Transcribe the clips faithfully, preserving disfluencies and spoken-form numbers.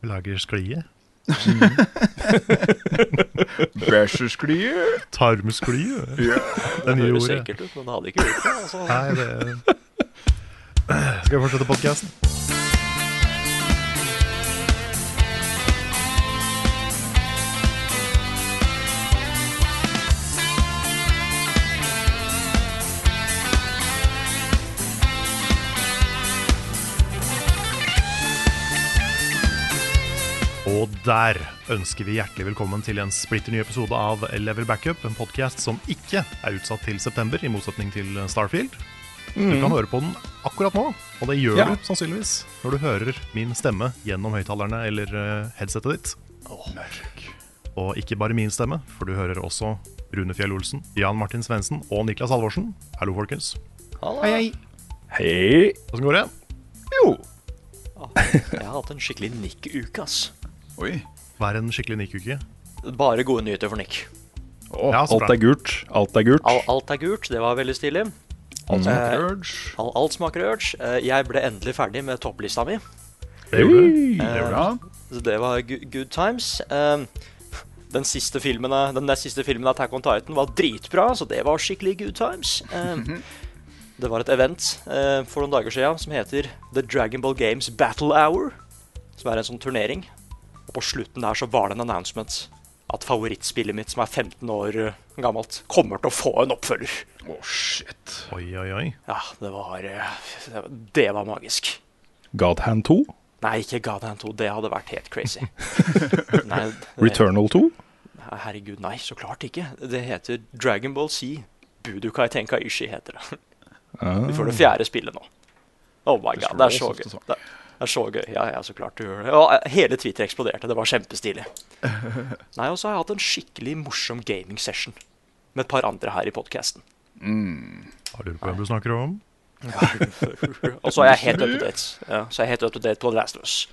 Vi lager sklie. Bæsjesklie. Tarmsklie. Ja. Det nye høres ordet. enkelt ut, men det hadde ikke gjort det. Altså. Nei, det Skal vi fortsette podcasten? Og der ønsker vi hjertelig velkommen til en splitter ny episode av Level Backup, en podcast som ikke er utsatt til september, i motsetning til Starfield. Du kan høre på den akkurat nå, og det gjør Ja. du sannsynligvis når du hører min stemme gjennom høyttalerne eller uh, headsetet ditt. Åh, Og ikke bare min stemme, for du hører også Rune Fjell Olsen, Jan Martin Svendsen og Niklas Halvorsen. Hallo, folkens. halla. Hei, hei. Hei. Hvordan går det? Jo. Jeg har hatt en skikkelig Nick-uke, ass. Oi. Hva er en skikkelig Nick-uke? Bare gode nyheter for Nick. Åh, Ja, så bra. alt er gult. Alt er gult. Al alt er gult, det var veldig stilig. Alt smaker Eh, urge. Al alt smaker urge. Eh, Jeg ble endelig ferdig med topplista mi. Det gjorde du. Hei. Det er bra. Så det var gu- good times. Eh, Den siste filmen av- Den nest siste filmen av Attack on Titan var dritbra, så det var skikkelig good times. Eh, Det var et event eh, for noen dager siden som heter The Dragon Ball Games Battle Hour. Som er en sånn turnering. Og på slutten der så var det en announcement at favorittspillet mitt, som er femten år eh, gammelt, kommer til å få en oppfølger. Åh, shit. Oi, oi, oi. Ja, det var eh, det var- Det var magisk. Godhand to. Nei, ikke Godhand to. Det hadde vært helt crazy. Nei, det, Returnal to. herregud, nei, så klart ikke. Det heter Dragon Ball Z. Budokai Tenkaichi heter det. Ah. Vi får det fjerde spillet nå. Oh my Det god, slår det er oss så ofte gøy. sånn. Det det er så gøy. Ja, ja, så klart du gjør det. Ja, hele Twitter eksploderte. Det var kjempestilig. Nei, og så har jeg hatt en skikkelig morsom gaming session med et par andre her i podcasten. Har du på hvem du snakker om? Og så er jeg helt up to date. Ja, så er jeg helt up to date på The Last of Us.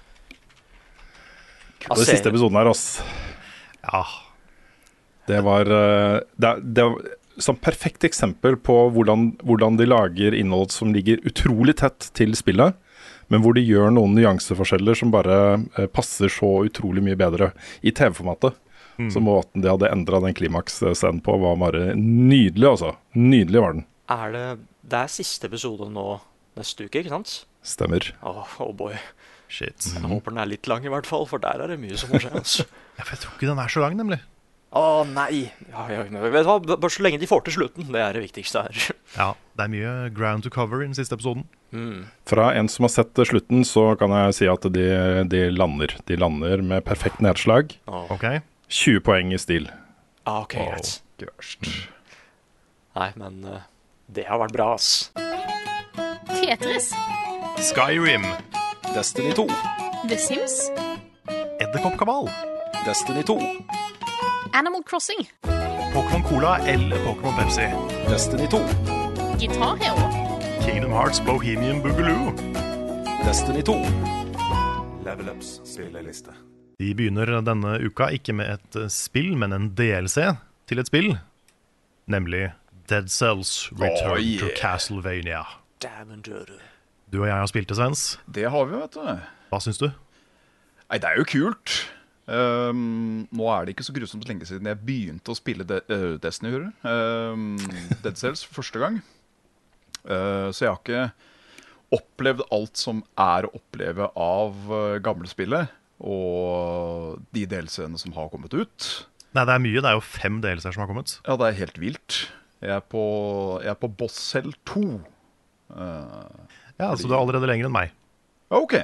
Det siste episoden her, ass. Ja, Det var eh, Det, er- det var som perfekt eksempel på hvordan, hvordan de lager innhold som ligger utrolig tett til spillet, men hvor de gjør noen nyanseforskjeller som bare eh, passer så utrolig mye bedre i T V-formatet. Så måten de hadde endret den klimaks-scenen på var bare nydelig, altså. Nydelig var den. Er det Det er siste episode nå neste uke, ikke sant? Stemmer. Åh, oh boy. shit. Jeg håper den er litt lang i hvert fall, for der er det mye som må skje. Altså. Ja, for jeg tror ikke den er så lang, nemlig. Å nei! Ja, ja, men vet du hva? Bare så lenge de får til slutten. Det er det viktigste her. Ja, det er mye ground to cover i den siste episoden. Mm. Fra en som har sett slutten, så kan jeg si at de, de lander. De lander med perfekt nedslag. Åh. Ok? tjue poeng i stil. Ah, ok, Wow. greit. Ikke verst. Nei, men eh, det har vært bra, ass. Tetris, Skyrim, Destiny to. The Sims, Edderkoppkabal, Destiny to. Animal Crossing, Pokémon Cola eller Pokémon Pepsi, Destiny to. Guitar Hero, Kingdom Hearts Bohemian Boogaloo. Destiny to. Level Ups spilleliste. De begynner denne uka ikke med et eh, spill, men en D L C til et spill, nemlig Dead Cells Return Oh, yeah. to Castlevania. Damn and dirty. Du og jeg har spilt det, Svens. Det har vi, vet du. Hva syns du? Nei, det er jo kult. Um, nå er det ikke så grusomt lenge siden jeg begynte å spille De uh, Destiny, hører du. Um, Dead Cells for første gang. Uh, så jeg har ikke opplevd alt som er å oppleve av uh, gamle spillet, og de D L C-ene som har kommet ut. Nei, det er mye. Det er jo fem D L C-er som har kommet. Ja, det er helt vilt. Jeg er på, jeg er på Boss Cell to. Uh, Ja, altså du er allerede lenger enn meg. ok.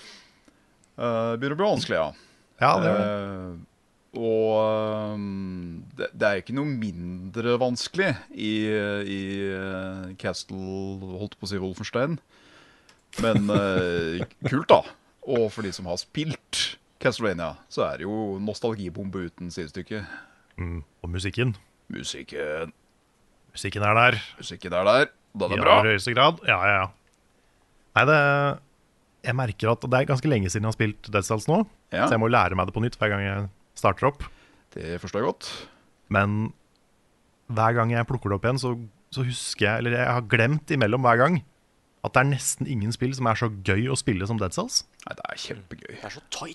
Uh, det begynner å bli vanskelig, ja. Ja, det er det. Eh, og um, det, det er ikke noe mindre vanskelig i, i uh, Castle, holdt på å si Wolfenstein. Men uh, kult, da. Og for de som har spilt Castlevania, så er det jo nostalgibombe uten sidestykke. Mm. Og musikken. Musikken, Musikken er der. musikken er der. Den I er bra. aller høyeste grad. Ja, ja, ja. Nei, det Jeg merker at det er ganske lenge siden jeg har spilt Dead Cells nå. Ja, Så jeg må lære meg det på nytt hver gang jeg starter opp. det forstår jeg godt. Men hver gang jeg plukker det opp igjen, så, så husker jeg Eller jeg har glemt imellom hver gang at det er nesten ingen spill som er så gøy å spille som Dead Cells. Nei, det er kjempegøy. Det er så tight.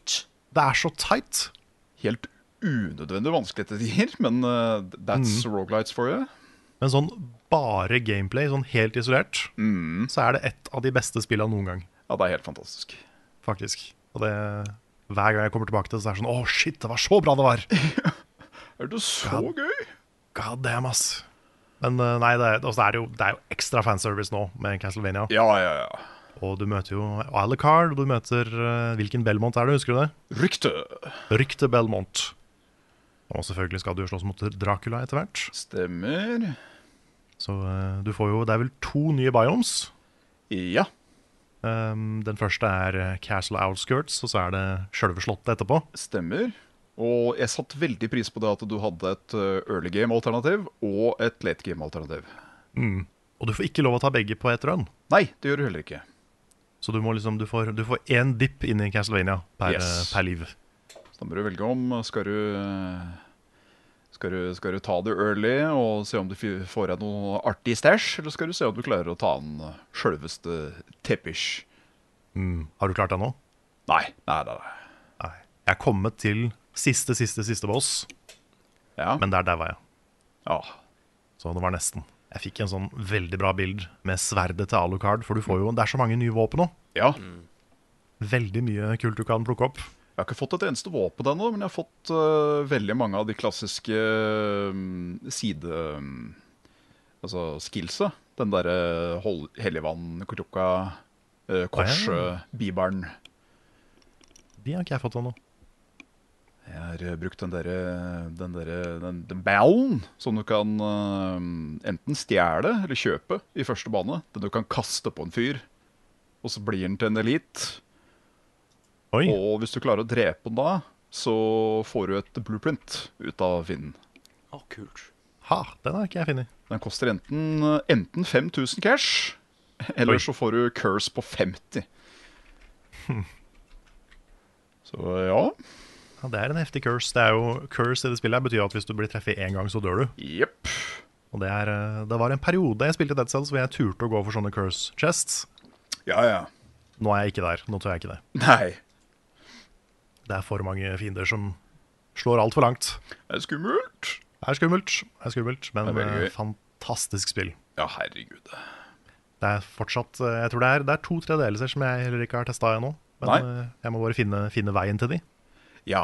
Det er så tight. Helt unødvendig vanskelig til tider, men uh, that's Mm. roguelites for you. Men sånn bare gameplay, sånn helt isolert, Mm. så er det et av de beste spillene noen gang, Ja, det er helt fantastisk. faktisk. Og det, hver gang jeg kommer tilbake til det, så er det sånn, åh shit, det var så bra det var. Er det så Ja. gøy? God damn, ass. Men eh, nei, det er, altså, det, er jo, det er jo ekstra fanservice nå med Castlevania. Ja, ja, ja. Og du møter jo Alucard, og du møter eh, hvilken Belmont er det, husker du det? Rykte. Rykte Belmont. Og selvfølgelig skal du jo slåss mot Dracula etter hvert. Stemmer. Så eh, du får jo, det er vel to nye biomes. Ja. Um, den første er eh, Castle Outskirts, og så er det selve slottet etterpå. Stemmer. Og jeg satte veldig pris på det at du hadde et uh, early game-alternativ og et late game-alternativ. Mm. Og du får ikke lov å ta begge på ett run. Nei, det gjør du heller ikke. Så du må liksom, du får, du får én dipp inn i Castlevania per, Yes. eh, per liv. Så da må du velge om. Skal du, uh, skal du, skal du ta det early og se om du f- får deg noe artig stæsj, eller skal du se om du klarer å ta den uh, sjølveste teppish? Mm. Har du klart det nå? Nei, nei, nei. nei. Nei. Jeg er kommet til siste, siste, siste boss, Ja. men der daua jeg. ja. Så det var nesten. Jeg fikk en sånn veldig bra bild med sverdet til Alucard, for du får jo, det er så mange nye våpen nå. ja. Veldig mye kult du kan plukke opp. Jeg har ikke fått et eneste våpen ennå, men jeg har fått uh, veldig mange av de klassiske um, side... Um, altså skillsa. Den derre uh, helligvann, krukka, uh, kors, Å, ja. uh, bibelen. De har ikke jeg fått ennå. Jeg har uh, brukt den derre den, derre- den, den ballen som du kan uh, enten stjele eller kjøpe i første bane. Den du kan kaste på en fyr, og så blir den til en elite. Oi, Og hvis du klarer å drepe den da, så får du et blueprint ut av fienden. Å, kult. ha, den har ikke jeg funnet. Den koster enten, enten fem tusen cash, eller Oi. så får du curse på femti. Så ja. Ja, det er en heftig curse. Det er jo, curse i det spillet her betyr at hvis du blir treffet én gang, så dør du. Jepp. Og det, er, eh, det var en periode jeg spilte Dead Cells hvor jeg turte å gå for sånne curse chests. Ja, ja. Nå er jeg ikke der. Nå tør jeg ikke det. Nei. Det er for mange fiender som slår altfor langt. Det er skummelt. Det er skummelt, det er skummelt, men Det er veldig eh, gøy. fantastisk spill. Ja, herregud. Det er fortsatt, eh, jeg tror det er, det er to-tre delelser som jeg heller ikke har testet ennå. Men Nei. eh, jeg må bare finne, finne veien til de. Ja.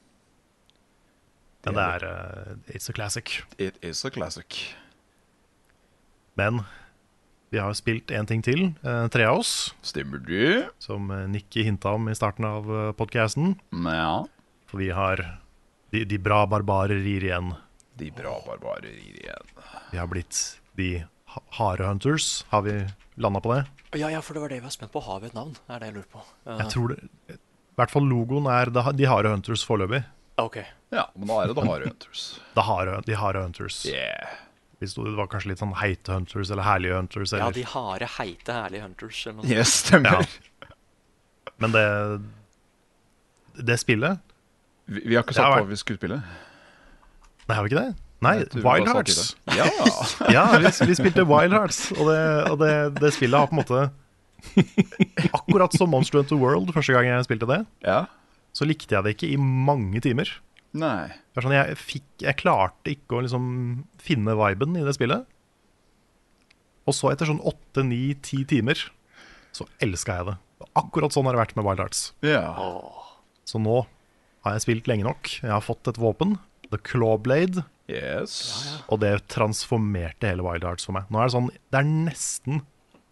Men det er, eh, it's a classic. It is a classic. Men vi har jo spilt en ting til, eh, tre av oss, Stemmer det? som eh, Nicky hinta om i starten av eh, podcasten. Ja. For vi har de, de bra barbarer rir igjen. De bra barbarer igjen. Vi har blitt de ha- harde hunters. Har vi landa på det? Ja, ja, for det var det vi var spent på. Har vi et navn? Det er det jeg lurer på. Uh, Jeg tror det, i hvert fall logoen er de, de harde hunters foreløpig. OK. Ja, men da er det The Harry Hunters. De harde, de harde hunters. Yeah. Vi sto, det var kanskje litt sånn heite hunters eller herlige hunters. Ja, Eller. de harde, heite, herlige hunters. Eller noe sånt. Yes, stemmer. Ja. Men det, det spillet Vi, vi har ikke Det har sagt vært- hva vi skulle spille. Nei, har vi ikke det? Nei, Jeg tror vi bare Wild sa Hearts. til det. Ja. Ja, vi, vi spilte Wild Hearts, og, det, og det, det spillet har på en måte akkurat som Monster Hunter World første gang jeg spilte det, ja. så likte jeg det ikke i mange timer. Nei. Det er sånn, jeg, fikk, jeg klarte ikke å liksom finne viben i det spillet. Og så etter sånn åtte, ni, ti timer, så elska jeg det. Og akkurat sånn har det vært med Wild Hearts. Ja. Så nå har jeg spilt lenge nok. Jeg har fått et våpen, The Clawblade, Yes. og det transformerte hele Wild Hearts for meg. Nå er det sånn, det er nesten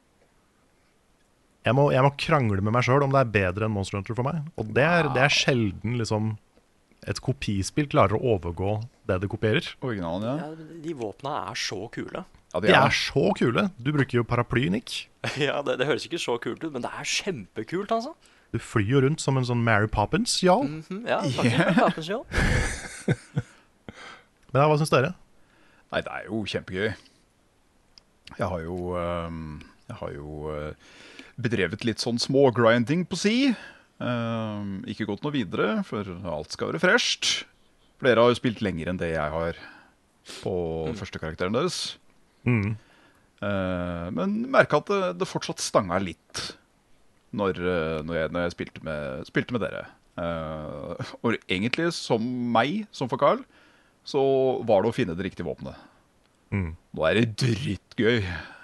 Jeg må, jeg må krangle med meg sjøl om det er bedre enn Monster Hunter for meg. Og det er, det er sjelden liksom et kopispill klarer å overgå det det kopierer. Originalen, ja. Ja, men de våpna er så kule. Ja, De er så kule. Du bruker jo paraply, Nick. Ja, det, det høres ikke så kult ut, men det er kjempekult, altså. Du flyr jo rundt som en sånn Mary Poppins, ja. Mhm, ja, faktisk. Yeah. Kapens, ja. Men ja, hva syns dere? Nei, det er jo kjempegøy. Jeg har jo ehm, Jeg har jo eh, bedrevet litt sånn smågrinding på si. Ehm, ikke gått noe videre, for alt skal være fresht. Flere har jo spilt lenger enn det jeg har på første karakteren deres. Mm. Eh, men merka at det, det fortsatt stanga litt når, eh, når, jeg, når jeg spilte med, spilte med dere. Uh, og egentlig, som meg, som for Carl, så var det å finne det riktige våpenet. Mm. Nå er det drittgøy.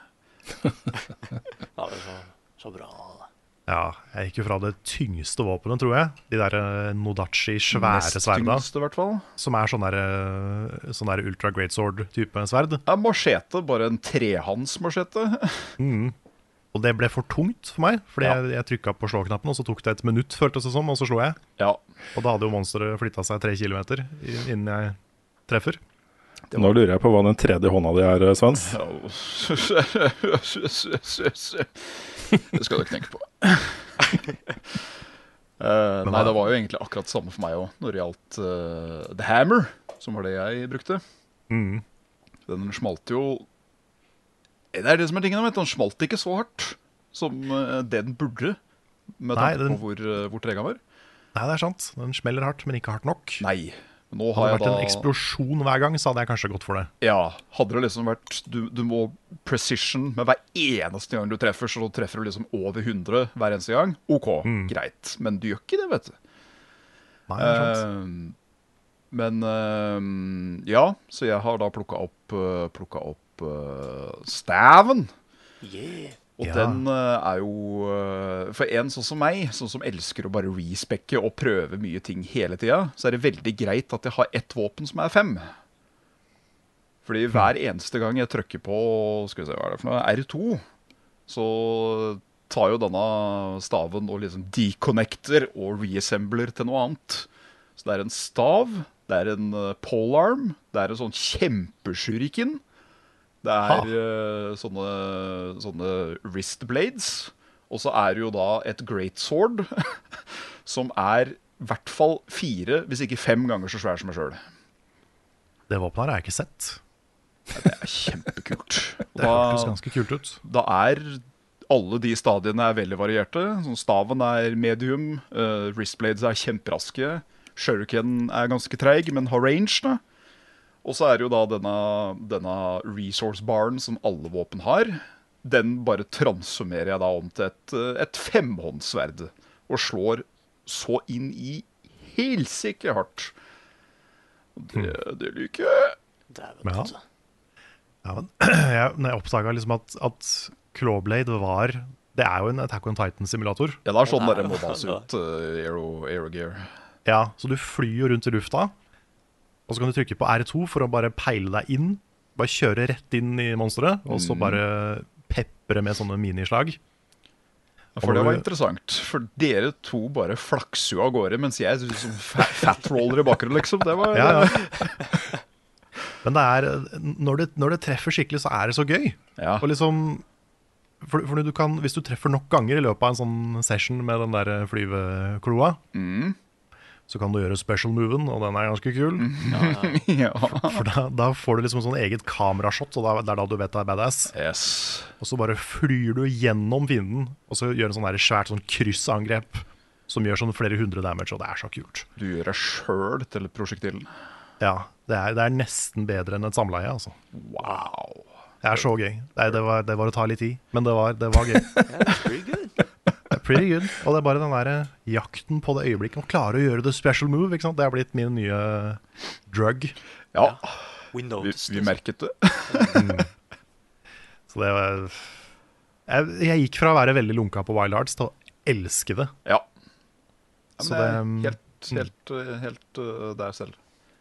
Ja, det er så, så bra. Ja, jeg gikk jo fra det tyngste våpenet, tror jeg. De der eh, Nodachi svære Mest sverda, tyngste, i hvert fall. som er sånn der, eh, sånn der ultra great sword-type sverd. Ja, machete, bare en trehands-machete. Mm. Og det ble for tungt for meg, fordi Ja. jeg, jeg trykka på slå-knappen, og så tok det et minutt, føltes det som, og så slo jeg. Ja, Og da hadde jo monsteret flytta seg tre kilometer i- innen jeg treffer. Nå lurer jeg på hva den tredje hånda di er, Svens. Det skal du ikke tenke på. uh, nei, det var jo egentlig akkurat det samme for meg òg når det gjaldt uh, The Hammer, som var det jeg brukte. Mm. Den smalt jo Det er det som er tingen, vet du. Den smalt ikke så hardt som uh, det den burde, med Nei, tanke den- på hvor, uh, hvor treg han var. Nei, det er sant. Den smeller hardt, men ikke hardt nok. Nei. Nå Hadde har det jeg vært en da eksplosjon hver gang, så hadde jeg kanskje gått for det. Ja, hadde det liksom vært du, du må precision med hver eneste gang du treffer, så treffer du liksom over hundre hver eneste gang. OK, Mm. greit. Men du gjør ikke det, vet du. Nei, det er sant. Eh, men eh, ja, så jeg har da plukka opp, uh, plukket opp uh, staven. Yeah. Og Ja. den uh, er jo uh, For en sånn som meg, sånn som elsker å bare respekke og prøve mye ting hele tida, så er det veldig greit at jeg har ett våpen som er fem. Fordi hver eneste gang jeg trykker på skal vi se, hva er det for noe, R to, så tar jo denne staven og liksom deconnecter og reassembler til noe annet. Så det er en stav, det er en uh, polearm, det er en sånn kjempeshuriken. Det er uh, sånne, sånne wrist blades. Og så er det jo da et great sword, som er i hvert fall fire, hvis ikke fem ganger så svær som meg sjøl. Det våpenet her har jeg ikke sett. Det er kjempekult. Det hørtes Da, ganske kult ut. da er alle de stadiene er veldig varierte. Sånn, staven er medium, uh, wrist blades er kjemperaske. Shuriken er ganske treig, men har range, da. Og så er det jo da denne, denne resource baren som alle våpen har. Den bare transformerer jeg da om til et, et femhåndssverd. Og slår så inn i helsike hardt. Og det, det liker jeg. Dæven, Ja. altså. Ja, men jeg, når jeg oppdaga liksom at, at Clawblade var Det er jo en Attack on Titan-simulator. Ja, det er sånn Nei, dere må nei, base ut uh, aero, aero gear. Ja, Så du flyr jo rundt i lufta, og så kan du trykke på R to for å bare peile deg inn. Bare kjøre rett inn i monsteret, og så bare pepre med sånne minislag. For det var interessant, for dere to bare flakser jo av gårde, mens jeg liksom fatroller i bakgrunnen, liksom. Det var Ja, ja. Men det er, når det, når det treffer skikkelig, så er det så gøy. Ja. Og liksom, for, for du kan, hvis du treffer nok ganger i løpet av en sånn session med den der flyvekloa, Mm. så kan du gjøre special moven, og den er ganske kul. Ja. For da, da får du liksom sånn eget kamerashot, og da, det er da du vet det er badass. Yes. Og så bare flyr du gjennom fienden, og så gjør en sånn der svært sånn kryssangrep, som gjør sånn flere hundre damage, og det er så kult. Du gjør deg sjøl til prosjektilen. Ja, det er, det er nesten bedre enn et samleie, altså. Wow. Det er så gøy. Det, er, det, var, det var å ta litt tid, men det var, det var gøy. Yeah, pretty good. Det er pretty good. Og det er bare den der jakten på det øyeblikket. Å klare å gjøre the special move, ikke sant? Det har blitt min nye drug. Ja, We vi, noticed vi it. merket det. Så det var jeg, jeg gikk fra å være veldig lunka på Wild Hearts til å elske det. Ja. Ja, men Så det er det- helt, helt, uh, helt uh, der selv.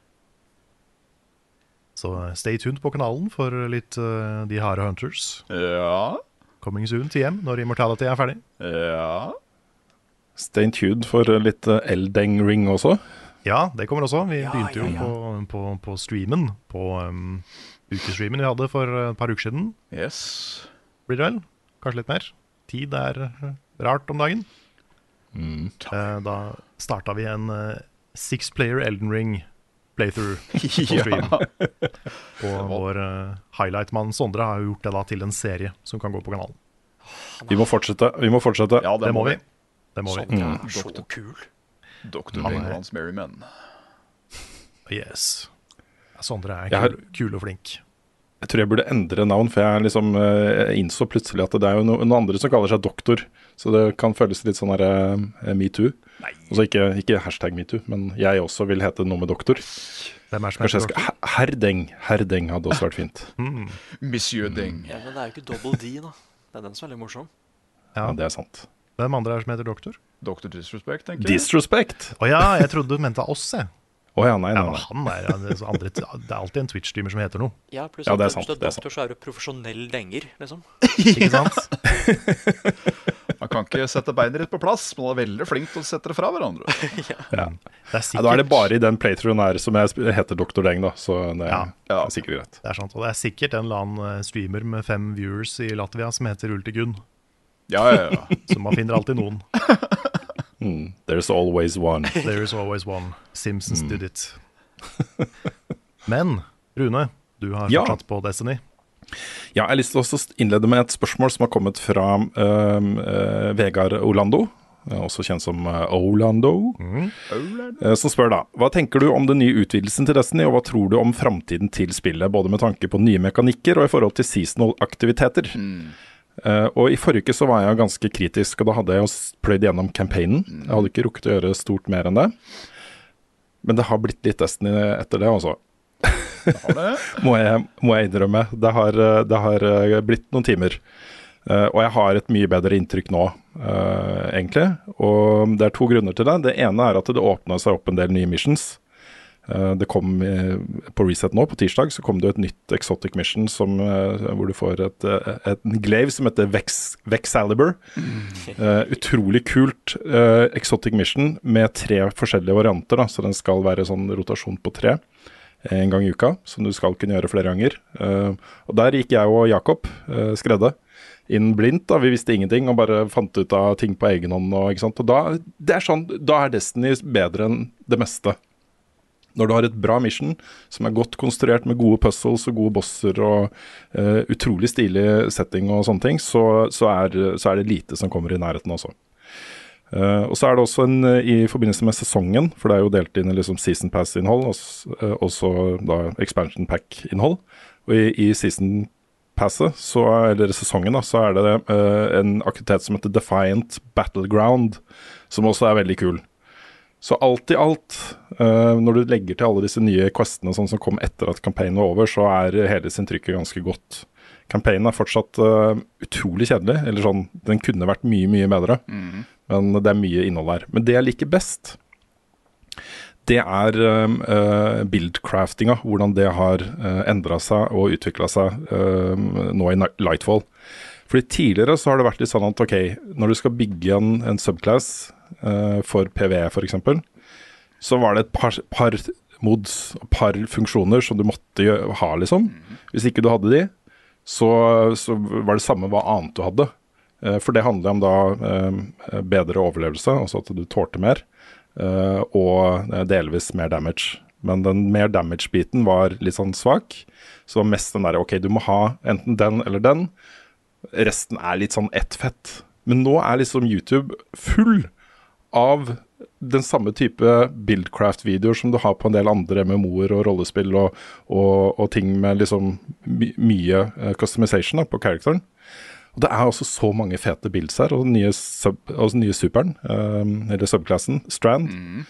Så stay tuned på kanalen for litt uh, De harde Hunters. Ja. Coming soon til hjem når Immortality er ferdig. Ja. Stay tuned for litt uh, Eldeng Ring også. Ja, det kommer også. Vi Ja, begynte jo ja, ja. På, på, på streamen. På um, ukestreamen vi hadde for et par uker siden. Yes. Blir det vel? Kanskje litt mer. Tid er uh, rart om dagen. Eh, da starta vi en uh, six player Elden Ring playthrough på stream. Og vår uh, highlight-mann Sondre har jo gjort det da til en serie som kan gå på kanalen. Vi må fortsette. Vi må fortsette. Ja, Det, må vi. Det må vi. Sånn, Mm. er så kul. doktor Han er- Penguins Merry Men. Yes. Ja, Sondre er Jeg har- kul, kul og flink. Jeg tror jeg burde endre navn, for jeg liksom eh, innså plutselig at det er jo no- noen andre som kaller seg doktor. Så det kan føles litt sånn her uh, MeToo. Altså ikke, ikke hashtag MeToo, men jeg også vil hete noe med doktor. Hvem er som Kanskje heter jeg skal, doktor? Her- Herdeng, Herdeng hadde også vært fint. Mm. Monsieur Deng. Ja, men det er jo ikke double D, da. Det er den som er litt morsom. Ja, Ja. det er sant. Hvem andre er det som heter doktor? Doctor Disrespect, tenker jeg. Disrespect! Å ja, jeg trodde du mente oss, jeg. Å ja, nei, Ja, nei, men nei. han er, ja, det, er så andre, det er alltid en Twitch-streamer som heter noe, Ja, pluss Ja, at det er hvis sant, du er det er doktor, så er du profesjonell denger, liksom. ikke sant? Man kan ikke sette beinet ditt på plass, men man er veldig flink til å sette det fra hverandre. Ja. Det er Ja, sikkert, da er det bare i den playthroughen her som jeg sp- heter doktor Deng, da. Så det Ja. Ja. er sikkert greit. det er sant, og det er sikkert en eller annen eh, streamer med fem viewers i Latvia som heter Ultigun. Ja, ja, ja. Så man finner alltid noen. Mm. There's always one. There is always one. Simpsons Mm. did it. Men, Rune, du har Ja. fortsatt på Destiny. Ja, jeg har lyst til å innlede med et spørsmål som har kommet fra øhm, øh, Vegard Orlando, øh, også kjent som øh, Orlando, øh, som spør da: hva tenker du om den nye utvidelsen til Destiny, og hva tror du om fremtiden til spillet, både med tanke på nye mekanikker og i forhold til seasonal aktiviteter? Uh, og i forrige uke så var jeg ganske kritisk, og da hadde jeg jo s- pløyd gjennom campaignen. Jeg hadde ikke rukket å gjøre stort mer enn det. Men det har blitt litt Destiny etter det, altså. Har det? Må jeg, må jeg innrømme. Det har, uh, det har uh, blitt noen timer. Uh, og jeg har et mye bedre inntrykk nå, uh, egentlig. Og det er to grunner til det. Det ene er at det åpna seg opp en del nye missions. Uh, det kom uh, på Reset nå, på tirsdag, så kom det jo et nytt Exotic Mission som, uh, hvor du får et, uh, et en glaive som heter Vex, Vexalibur. Uh, utrolig kult uh, Exotic Mission med tre forskjellige varianter, da, så den skal være sånn rotasjon på tre en gang i uka, som du skal kunne gjøre flere ganger. Uh, og der gikk jeg og Jakob, uh, skredde, inn blindt. Da. Vi visste ingenting og bare fant ut av ting på egen hånd. Og, ikke sant? Og da, det er sånn, da er Destiny bedre enn det meste. Når du har et bra mission som er godt konstruert med gode puzzles og gode bosser og uh, utrolig stilig setting og sånne ting, så, så, er, så er det lite som kommer i nærheten også. Uh, og så er det også en, uh, i forbindelse med sesongen, for det er jo delt inn i liksom Season Pass-innhold, og uh, også da Expansion Pack-innhold. Og i, i Season Passet, så, eller sesongen, da, så er det uh, en aktivitet som heter Defiant Battleground, som også er veldig kul. Så alt i alt, uh, når du legger til alle disse nye questene sånn som kom etter at campaignen var over, så er hele sin trykket ganske godt. Campaignen er fortsatt uh, utrolig kjedelig, eller sånn, den kunne vært mye, mye bedre. Mm. Men det er mye innhold her. Men det jeg liker best, det er um, uh, buildcraftinga, hvordan det har uh, endret seg og utviklet seg um, nå i Lightfall. Fordi tidligere så har det vært litt sånn at ok, når du skal bygge en, en subclass uh, for PvE for eksempel, så var det et par, par mods og par funksjoner som du måtte gjøre, ha liksom. Hvis ikke du hadde de, så, så var det samme hva annet du hadde. Uh, for det handler om da uh, bedre overlevelse, altså at du tålte mer, uh, og uh, delvis mer damage. Men den mer damage-biten var litt sånn svak, så det var mest den der, ok, du må ha enten den eller den. Resten er litt sånn ett fett. Men nå er liksom YouTube full av den samme type buildcraft-videoer som du har på en del andre M M O-er og rollespill og, og, og ting med liksom my mye uh, customization da, på characteren. Og det er også så mange fete builds her, og den nye, sub, altså den nye superen, um, eller subklassen, Strand, Mm.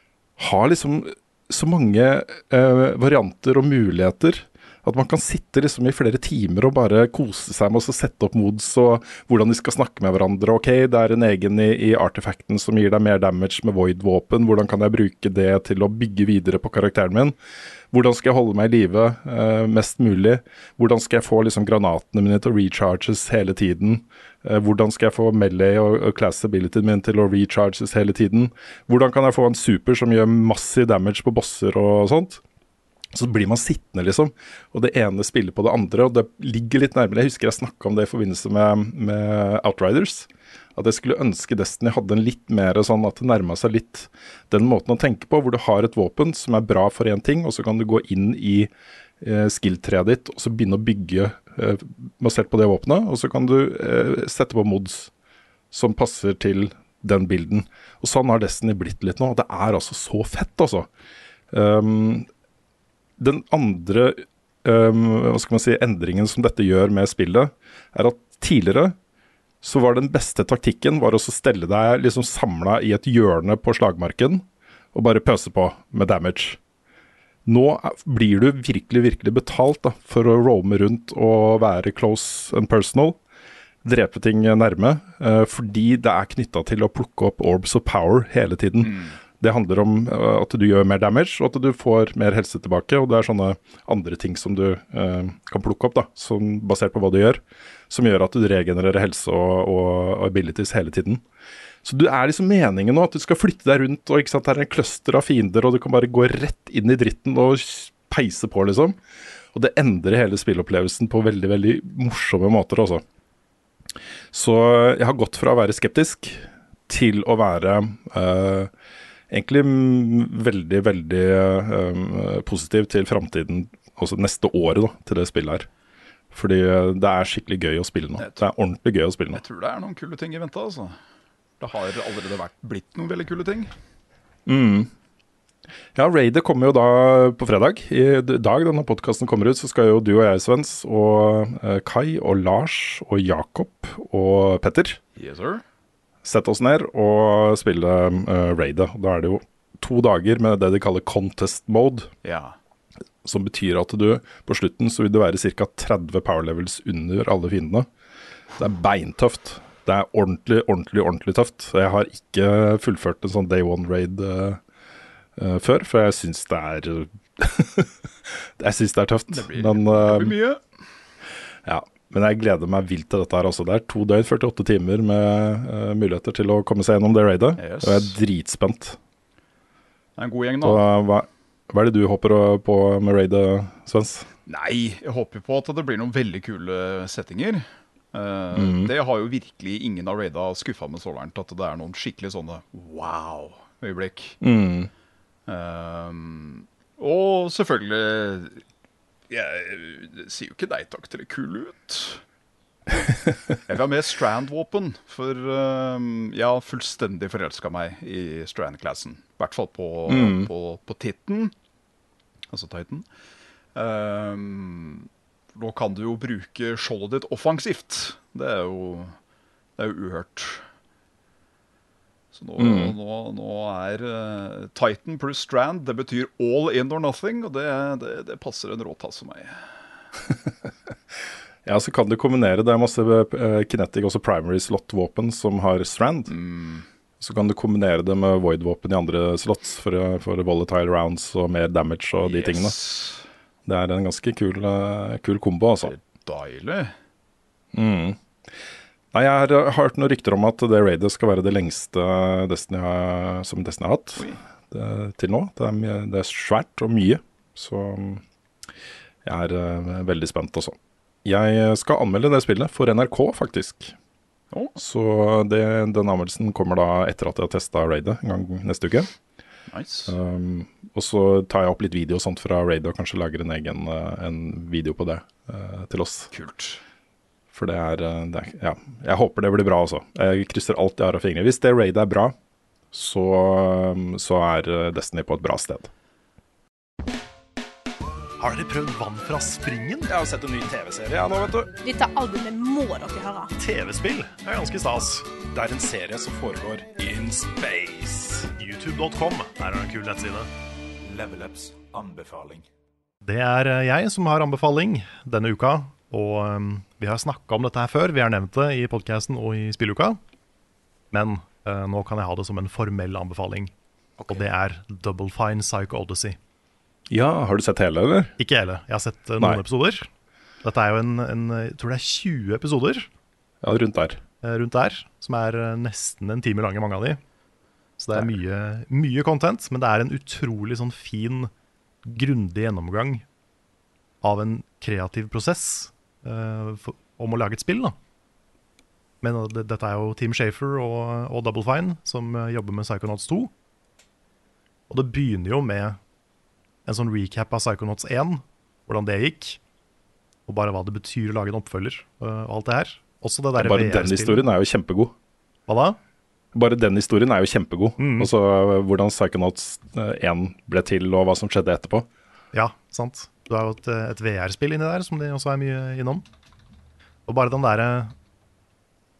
har liksom så mange uh, varianter og muligheter at man kan sitte liksom i flere timer og bare kose seg med å sette opp mods og hvordan de skal snakke med hverandre. Ok, det er en egen i, i artefakten som gir deg mer damage med void-våpen. Hvordan kan jeg bruke det til å bygge videre på karakteren min? Hvordan skal jeg holde meg i live uh, mest mulig? Hvordan skal jeg få liksom granatene mine til å recharges hele tiden? Uh, hvordan skal jeg få melee og, og class abilityen min til å recharges hele tiden? Hvordan kan jeg få en super som gjør massiv damage på bosser og sånt? Så blir man sittende liksom, og det ene spiller på det andre, og det ligger litt nærmere. Jeg husker jeg snakket om det i forbindelse med, med Outriders, at jeg skulle ønske Destiny hadde en litt mer sånn at det nærmet seg litt den måten å tenke på, hvor du har et våpen som er bra for en ting, og så kan du gå inn i eh, skill-treet ditt, og så begynne å bygge eh, basert på det våpenet, og så kan du eh, sette på mods som passer til den bilden. Og sånn har Destiny blitt litt nå, og det er altså så fett altså. Um, Den andre um, hva skal man si, endringen som dette gjør med spillet, er at tidligere så var den beste taktikken var også stelle deg liksom samlet i et hjørne på slagmarken og bare pøse på med damage. Nå blir du virkelig, virkelig betalt da, for å roame rundt og være close and personal, drepe ting nærme, uh, fordi det er knyttet til å plukke opp orbs of power hele tiden. Mm. Det handler om uh, at du gjør mer damage, og at du får mer helse tilbake, og det er sånne andre ting som du uh, kan plukke opp, da, som, basert på hva du gjør, som gjør at du regenererer helse og, og abilities hele tiden. Så du er liksom meningen nå at du skal flytte deg rundt, og ikke sant, det er en cluster av fiender, og du kan bare gå rett inn i dritten og peise på, liksom. Og det endrer hele spillopplevelsen på veldig, veldig morsomme måter også. Så jeg har gått fra å være skeptisk til å være uh, egentlig veldig, veldig uh, positiv til fremtiden, også neste året da, til det spillet her. Fordi det er skikkelig gøy å spille nå. Tror, det er ordentlig gøy å spille nå. Jeg tror det er noen kule ting i vente, altså. Det har allerede vært blitt noen veldig kule ting. Mm. Ja, Raider kommer jo da på fredag. I dag denne podcasten kommer ut, så skal jo du og jeg, Svens, og uh, Kai og Lars og Jakob og Petter yes, sir. Sette oss ned og spille uh, Raider. Da er det jo to dager med det de kaller contest mode. Ja. Som betyr at du på slutten så vil det være ca. tretti power levels under alle fiendene. Det er beintøft. Det er ordentlig, ordentlig, ordentlig tøft. Jeg har ikke fullført en sånn day one raid uh, uh, før, for jeg synes det er jeg synes det er tøft. Det blir, men, uh, det blir mye. Ja, men jeg gleder meg vilt til dette her også. Det er to døgn, førtiåtte timer med uh, muligheter til å komme seg gjennom det raidet. Yes. Og jeg er dritspent. Det er en god gjeng da. Og, hva, hva er det du håper på med raidet, Svens? Nei, jeg håper på at det blir noen veldig kule settinger. Uh, mm. Det har jo virkelig ingen av raida skuffet med så langt, at det er noen skikkelig sånne wow-øyeblikk. Mm. Uh, og selvfølgelig, jeg sier jo ikke nei takk til det kule ut. Jeg vil ha med Strand-våpen, for uh, jeg har fullstendig forelsket meg i Strand-klassen. I hvert fall på, mm. på, på Titan, altså Titan. Uh, Nå kan du jo bruke skjoldet ditt offensivt. Det er jo, det er jo uhørt. Så nå, mm. nå, nå er uh, Titan pluss Strand, det betyr all in or nothing, og det, det, det passer en råtass for meg. Ja, så kan du kombinere det er masse uh, kinetic, også primary slot-våpen som har Strand. Mm. Så kan du kombinere det med void-våpen i andre slots for, for volatile rounds og mer damage og de yes. tingene. Det er en ganske kul, uh, kul kombo, altså. Det er deilig. Mm. Nei, jeg har hørt noen rykter om at det raidet skal være det lengste Destiny har, som Destiny har hatt det, til nå. Det er, det er svært og mye, så jeg er uh, veldig spent også. Jeg skal anmelde det spillet for N R K, faktisk. Oh. Så det, den anmeldelsen kommer da etter at jeg har testet raidet en gang neste uke. Nice. Um, og så tar jeg opp litt video og sånt fra Raid og kanskje lager en egen uh, en video på det uh, til oss. Kult. For det er, uh, det er, ja, jeg håper det blir bra også. Jeg krysser alt jeg har av fingre. Hvis det Raid er bra, så, um, så er Destiny på et bra sted. Har dere prøvd vann fra springen? Jeg har sett en ny tv-serie ja, nå, vet du. Dette albumet må dere høre. T V-spill er ganske stas. Det er en serie som foregår in space. YouTube punktum com er en kul nettside. Level Ups anbefaling. Det er jeg som har anbefaling denne uka, og um, vi har snakket om dette her før. Vi har nevnt det i podcasten og i spilluka, men uh, nå kan jeg ha det som en formell anbefaling. Okay. Og det er Double Fine Psycho Odyssey. Ja, har du sett hele, eller? Ikke hele, jeg har sett uh, noen Nei. episoder. Dette er jo en, en, jeg tror det er tjue episoder. Ja, rundt der. Uh, rundt der, som er uh, nesten en time lange, mange av de. Så det er mye, mye content, men det er en utrolig sånn fin, grundig gjennomgang av en kreativ prosess uh, for, om å lage et spill, da. Men uh, det, dette er jo Tim Schafer og, og Double Fine som uh, jobber med Psychonauts to. Og det begynner jo med en sånn recap av Psychonauts one, hvordan det gikk, og bare hva det betyr å lage en oppfølger, uh, og alt det her. Også det der bare den historien er jo kjempegod. Hva da? Bare den historien er jo kjempegod. Mm. Og så hvordan Psychonauts one ble til, og hva som skjedde etterpå. Ja, sant. Du har jo et, et V R-spill inni der, som de også er mye innom. Og bare den der,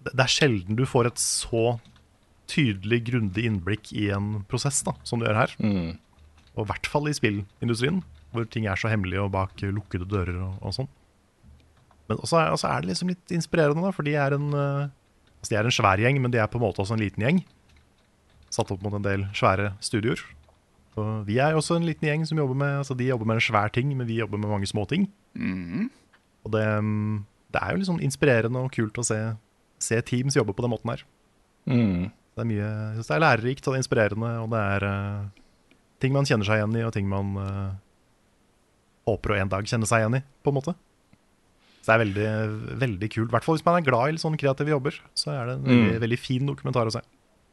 det er sjelden du får et så tydelig, grundig innblikk i en prosess da, som du gjør her. Mm. Og i hvert fall i spillindustrien, hvor ting er så hemmelige og bak lukkede dører og, og sånn. Men også er, også er det liksom litt inspirerende da, for de er en, uh, altså de er en svær gjeng, men de er på en måte også en liten gjeng. Satt opp mot en del svære studioer. Og vi er også en liten gjeng som jobber med, altså de jobber med en svær ting, men vi jobber med mange små ting. Mhm. Og det, det er jo liksom inspirerende og kult å se, se teams jobbe på den måten her. Mm. Det er mye, jeg synes det er lærerikt og inspirerende, og det er uh, ting man kjenner seg igjen i, og ting man uh, håper å en dag kjenne seg igjen i, på en måte. Så det er veldig, veldig kult. I hvert fall hvis man er glad i sånne kreative jobber, så er det en veldig, Mm. veldig fin dokumentar å se.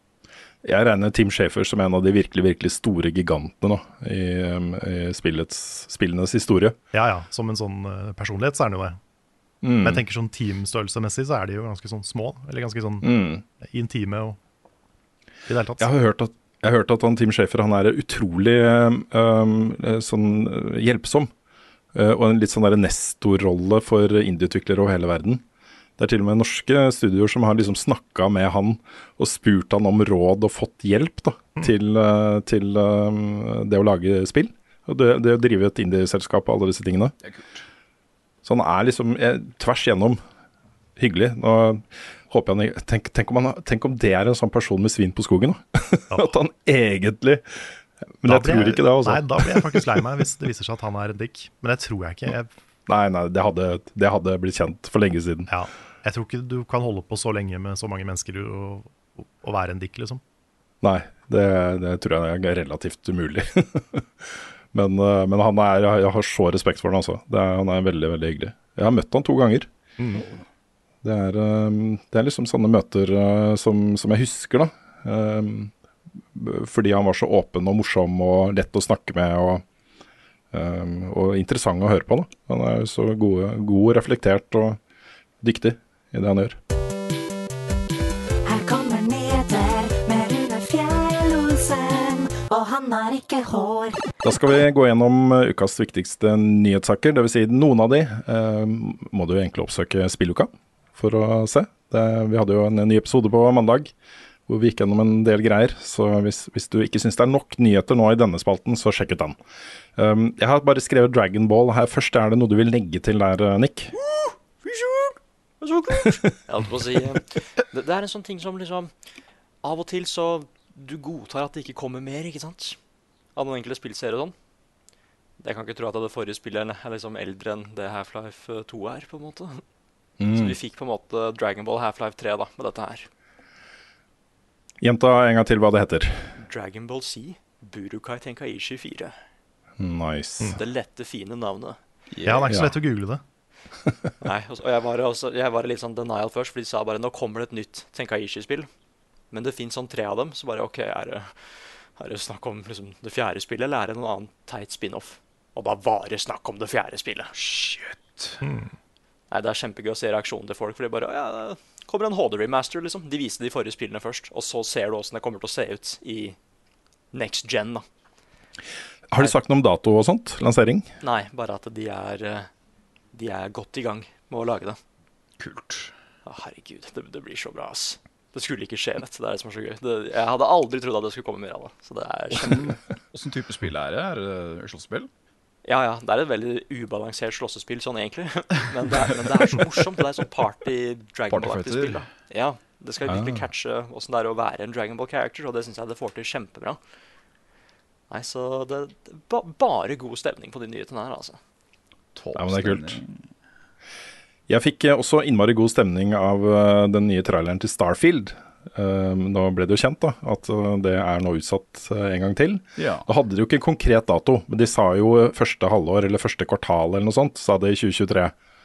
Jeg regner Tim Schafer som en av de virkelig, virkelig store gigantene nå, i, um, i spillets, spillenes historie. Ja, ja, som en sånn uh, personlighet så er den jo det. Mm. Men jeg tenker sånn teamstørrelsesmessig så er de jo ganske sånn små, eller ganske sånn Mm. intime og i det hele tatt. Jeg har hørt at, jeg har hørt at han, Tim Schafer han er utrolig um, sånn hjelpsom, uh, og en litt sånn der nestorrolle for indieutviklere over hele verden. Det er til og med norske studioer som har liksom snakket med han og spurt han om råd og fått hjelp da, mm. til, uh, til um, det å lage spill. Og det, det å drive et indieselskap og alle disse tingene. Det er kult. Så han er liksom eh, tvers gjennom hyggelig. Nå håper jeg han, tenk, tenk, om han, tenk om det er en sånn person med svin på skogen. Ja. At han egentlig... Men da jeg tror jeg, ikke det altså. Nei, da blir jeg faktisk lei meg hvis det viser seg at han er en dick. Men det tror jeg ikke. Jeg, nei, nei, det hadde, det hadde blitt kjent for lenge siden. ja, jeg tror ikke du kan holde på så lenge med så mange mennesker og, og, og være en dick, liksom. Nei, det, det tror jeg er relativt umulig. men, uh, men han er, jeg, jeg har så respekt for han altså. Det er, han er veldig, veldig hyggelig. Jeg har møtt han to ganger. Mm. Det, er, um, det er liksom sånne møter uh, som, som jeg husker da. Um, fordi han var så åpen og morsom og lett å snakke med og, um, og interessant å høre på da. Han er så god, god reflektert og dyktig i det han gjør. Her kommer nyheter med Rune Fjell-Olsen, og han har ikke hår. Da skal vi gå gjennom ukas viktigste nyhetssaker, det vil si noen av de eh, må du egentlig oppsøke Spilluka for å se. Det, vi hadde jo en ny episode på mandag hvor vi gikk gjennom en del greier, så hvis, hvis du ikke synes det er nok nyheter nå i denne spalten, så sjekk ut den. Um, jeg har bare skrevet Dragon Ball her først. Er det noe du vil legge til der, Nick? Jeg holdt på å si det, det er en sånn ting som liksom av og til så du godtar at det ikke kommer mer, ikke sant? Av noen enkelte spillserier og sånn. Jeg kan ikke tro at det forrige spillet er liksom eldre enn det Half-Life to er, på en måte. Mm. Så vi fikk på en måte Dragon Ball Half-Life tre da, med dette her. Gjenta en gang til hva det heter. Dragon Ball Z, Budokai Tenkaichi fire. Nice. Det lette, fine navnet. Ja, det er ikke så Ja. lett å google det. Nei, og så- og jeg var, også, jeg var litt sånn denial først, for de sa bare, nå kommer det et nytt Tenkaichi-spill. Men det finnes sånn tre av dem, så bare, ok, er det, er det snakk om liksom, det fjerde spillet, eller er det noen annen teit spin-off? Og da var det snakk om det fjerde spillet. Shit. Nei, det er kjempegøy å se reaksjonen til folk, for de bare, ja, det kommer en H D-remaster, liksom. De viste de forrige spillene først, og så ser du hvordan det kommer til å se ut i next gen, da. Har de sagt noe om dato og sånt? Lansering? Nei, bare at de er, eh, de er godt i gang med å lage det. Kult. Å, herregud, det, det blir så bra, ass. Det skulle ikke skje, vet du. Det er det som er så gøy. Det, jeg hadde aldri trodd at det skulle komme mer av det. Så det er kjempe... Hvordan type spill er det? Er det slåsspill? Ja, ja, det er et veldig ubalansert slåssespill sånn egentlig. Men det er, men det er så morsomt. Det er sånn party Dragon Ball-aktig spill, da. Ja, det skal virkelig Ah. catche hvordan det er å være en Dragon Ball-character, og det synes jeg det får til kjempebra. Nei, så det det er ba, bare god stemning på de nyhetene her, altså. Ja, men det er kult. Jeg fikk eh, også innmari god stemning av eh, den nye traileren til Starfield. Eh, nå ble det jo kjent da, at eh, det er nå utsatt eh, en gang til. Ja. Da hadde de jo ikke en konkret dato, men de sa jo første halvår eller første kvartal eller noe sånt, sa det i tjue tjuetre.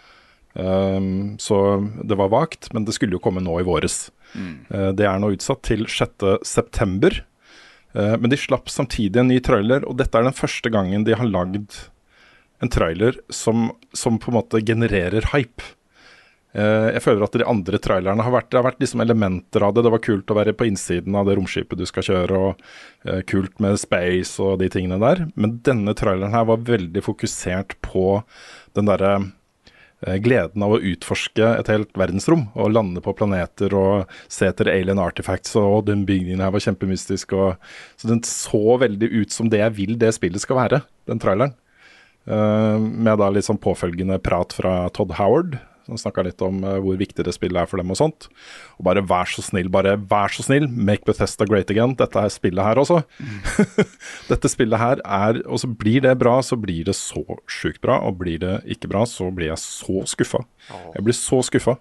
Um, så det var vagt, men det skulle jo komme nå i våres. Uh, det er nå utsatt til sjette september. Uh, men de slapp samtidig en ny trailer, og dette er den første gangen de har lagd en trailer som, som på en måte genererer hype. Uh, jeg føler at de andre trailerne har vært, det har vært liksom elementer av det. Det var kult å være på innsiden av det romskipet du skal kjøre, og uh, kult med space og de tingene der. Men denne traileren her var veldig fokusert på den derre eh, gleden av å utforske et helt verdensrom, og lande på planeter og se etter alien artifacts, og den bygningen her var kjempemystisk, og så den så veldig ut som det jeg vil det spillet skal være, den traileren. Uh, med da litt sånn påfølgende prat fra Todd Howard, som snakket litt om uh, hvor viktig det spillet er for dem og sånt. Og bare vær så snill, bare vær så snill, make Bethesda great again. Dette er spillet her også. Mm. Dette spillet her er, og så blir det bra, så blir det så sjukt bra, og blir det ikke bra, så blir jeg så skuffa. Oh. Jeg blir så skuffa.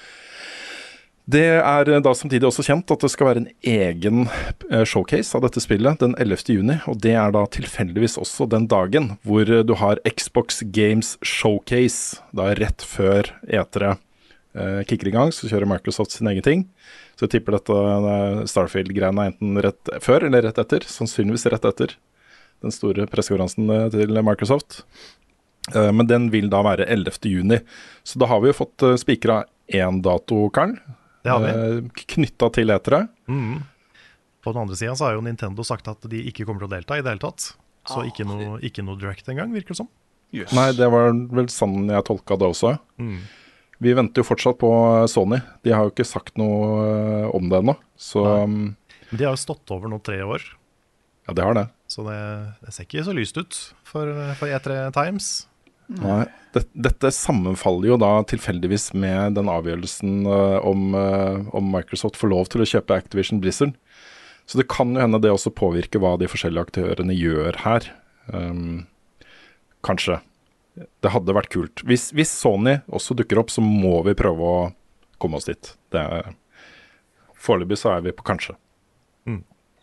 Det er da samtidig også kjent at det skal være en egen showcase av dette spillet den ellevte juni, og det er da tilfeldigvis også den dagen hvor du har Xbox Games Showcase, da rett før E tre eh, kicker i gang, så kjører Microsoft sin egen ting. Så jeg tipper dette Starfield-greiene enten rett før eller rett etter, sannsynligvis rett etter den store pressekonferansen til Microsoft. Eh, men den vil da være ellevte juni, så da har vi jo fått uh, spikra én dato, Karl. Det har vi. Knyttet til E tre. Mm. På den andre siden så har jo Nintendo sagt at de ikke kommer til å delta i det hele tatt. Så ikke noe, ikke noe direct engang, virker det som. Yes. Nei, det var vel sånn jeg tolket det også. Mm. Vi venter jo fortsatt på Sony. De har jo ikke sagt noe om det ennå. Så Men de har jo stått over nå tre år. Ja, det har det. Så det, det ser ikke så lyst ut for, for E tre Times. Nei, det, dette sammenfaller jo da tilfeldigvis med den avgjørelsen uh, om, uh, om Microsoft får lov til å kjøpe Activision Blizzard. Så det kan jo hende det også påvirker hva de forskjellige aktørene gjør her. Um, kanskje. Det hadde vært kult. Hvis, hvis Sony også dukker opp, så må vi prøve å komme oss dit. Det er, foreløpig så er vi på kanskje. Mm.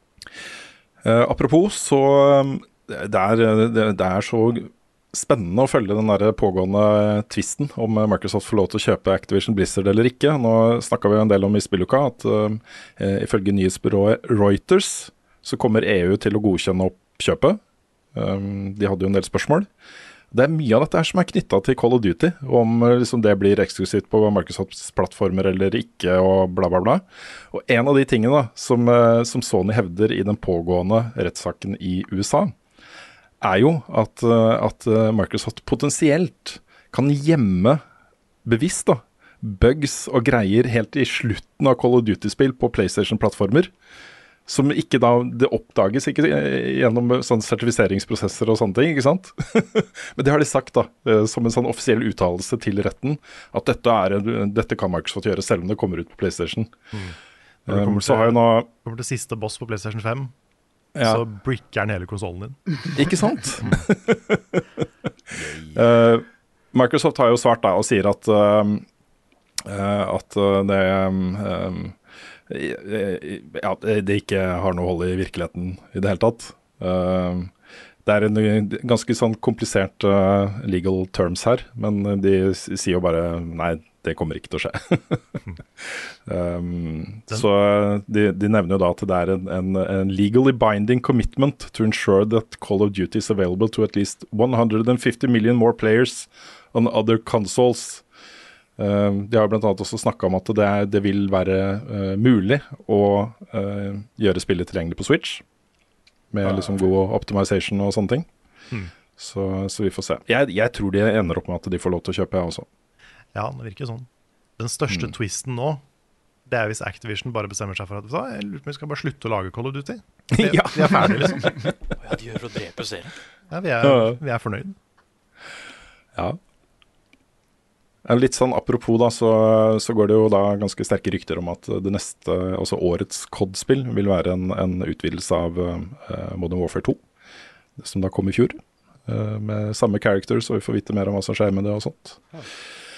Uh, apropos, så um, det, er, det, det er så spennende å følge den der pågående tvisten om Microsoft får lov til å kjøpe Activision Blizzard eller ikke. Nå snakket vi en del om i spilluka at uh, ifølge nyhetsbyrået Reuters så kommer E U til å godkjenne oppkjøpet. Um, de hadde jo en del spørsmål. Det er mye av dette her som er knyttet til Call of Duty, om liksom, det blir eksklusivt på Microsofts plattformer eller ikke, og bla bla bla. Og en av de tingene da, som, uh, som Sony hevder i den pågående rettssaken i U S A, er jo at, at Microsoft potensielt kan gjemme bevisst da, bugs og greier helt i slutten av Call of Duty-spill på PlayStation-plattformer, som ikke da, det oppdages ikke gjennom sånne sertifiseringsprosesser og sånne ting, ikke sant? Men det har de sagt da, som en sånn offisiell uttalelse til retten, at dette, er, dette kan Microsoft gjøre selv om det kommer ut på PlayStation. Mm. Um, så har jeg nå... Kommer til siste boss på PlayStation fem. Ja. Så bricker den hele konsolen din. Ikke sant? uh, Microsoft har jo svart da og sier at, uh, uh, at det, um, ja, det ikke har noe hold i virkeligheten i det hele tatt. Uh, det er en ganske sånn komplisert uh, legal terms her, men de sier jo bare nei, det kommer ikke til å skje. um, så de, de nevner jo da at det er en, en, en legally binding commitment to ensure that Call of Duty is available to at least one hundred fifty million more players on other consoles. Um, de har blant annet også snakket om at det, er, det vil være uh, mulig å uh, gjøre spillet tilgjengelig på Switch, med ah, liksom god optimization og sånne ting. Hmm. Så, så vi får se. Jeg, jeg tror de ender opp med at de får lov til å kjøpe, jeg også. Ja, det virker sånn. Den største mm. twisten nå, det er hvis Activision bare bestemmer seg for at jeg lurer på om vi skal bare slutte å lage Call of Duty. Vi, ja. vi er ferdige, liksom. Ja, de gjør for å drepe serien. Ja, vi er, vi er fornøyd. Ja. Litt sånn apropos da, så, så går det jo da ganske sterke rykter om at det neste, altså årets C O D-spill vil være en, en utvidelse av uh, Modern Warfare to, som da kom i fjor, uh, med samme characters, og vi får vite mer om hva som skjer med det og sånt. Ja.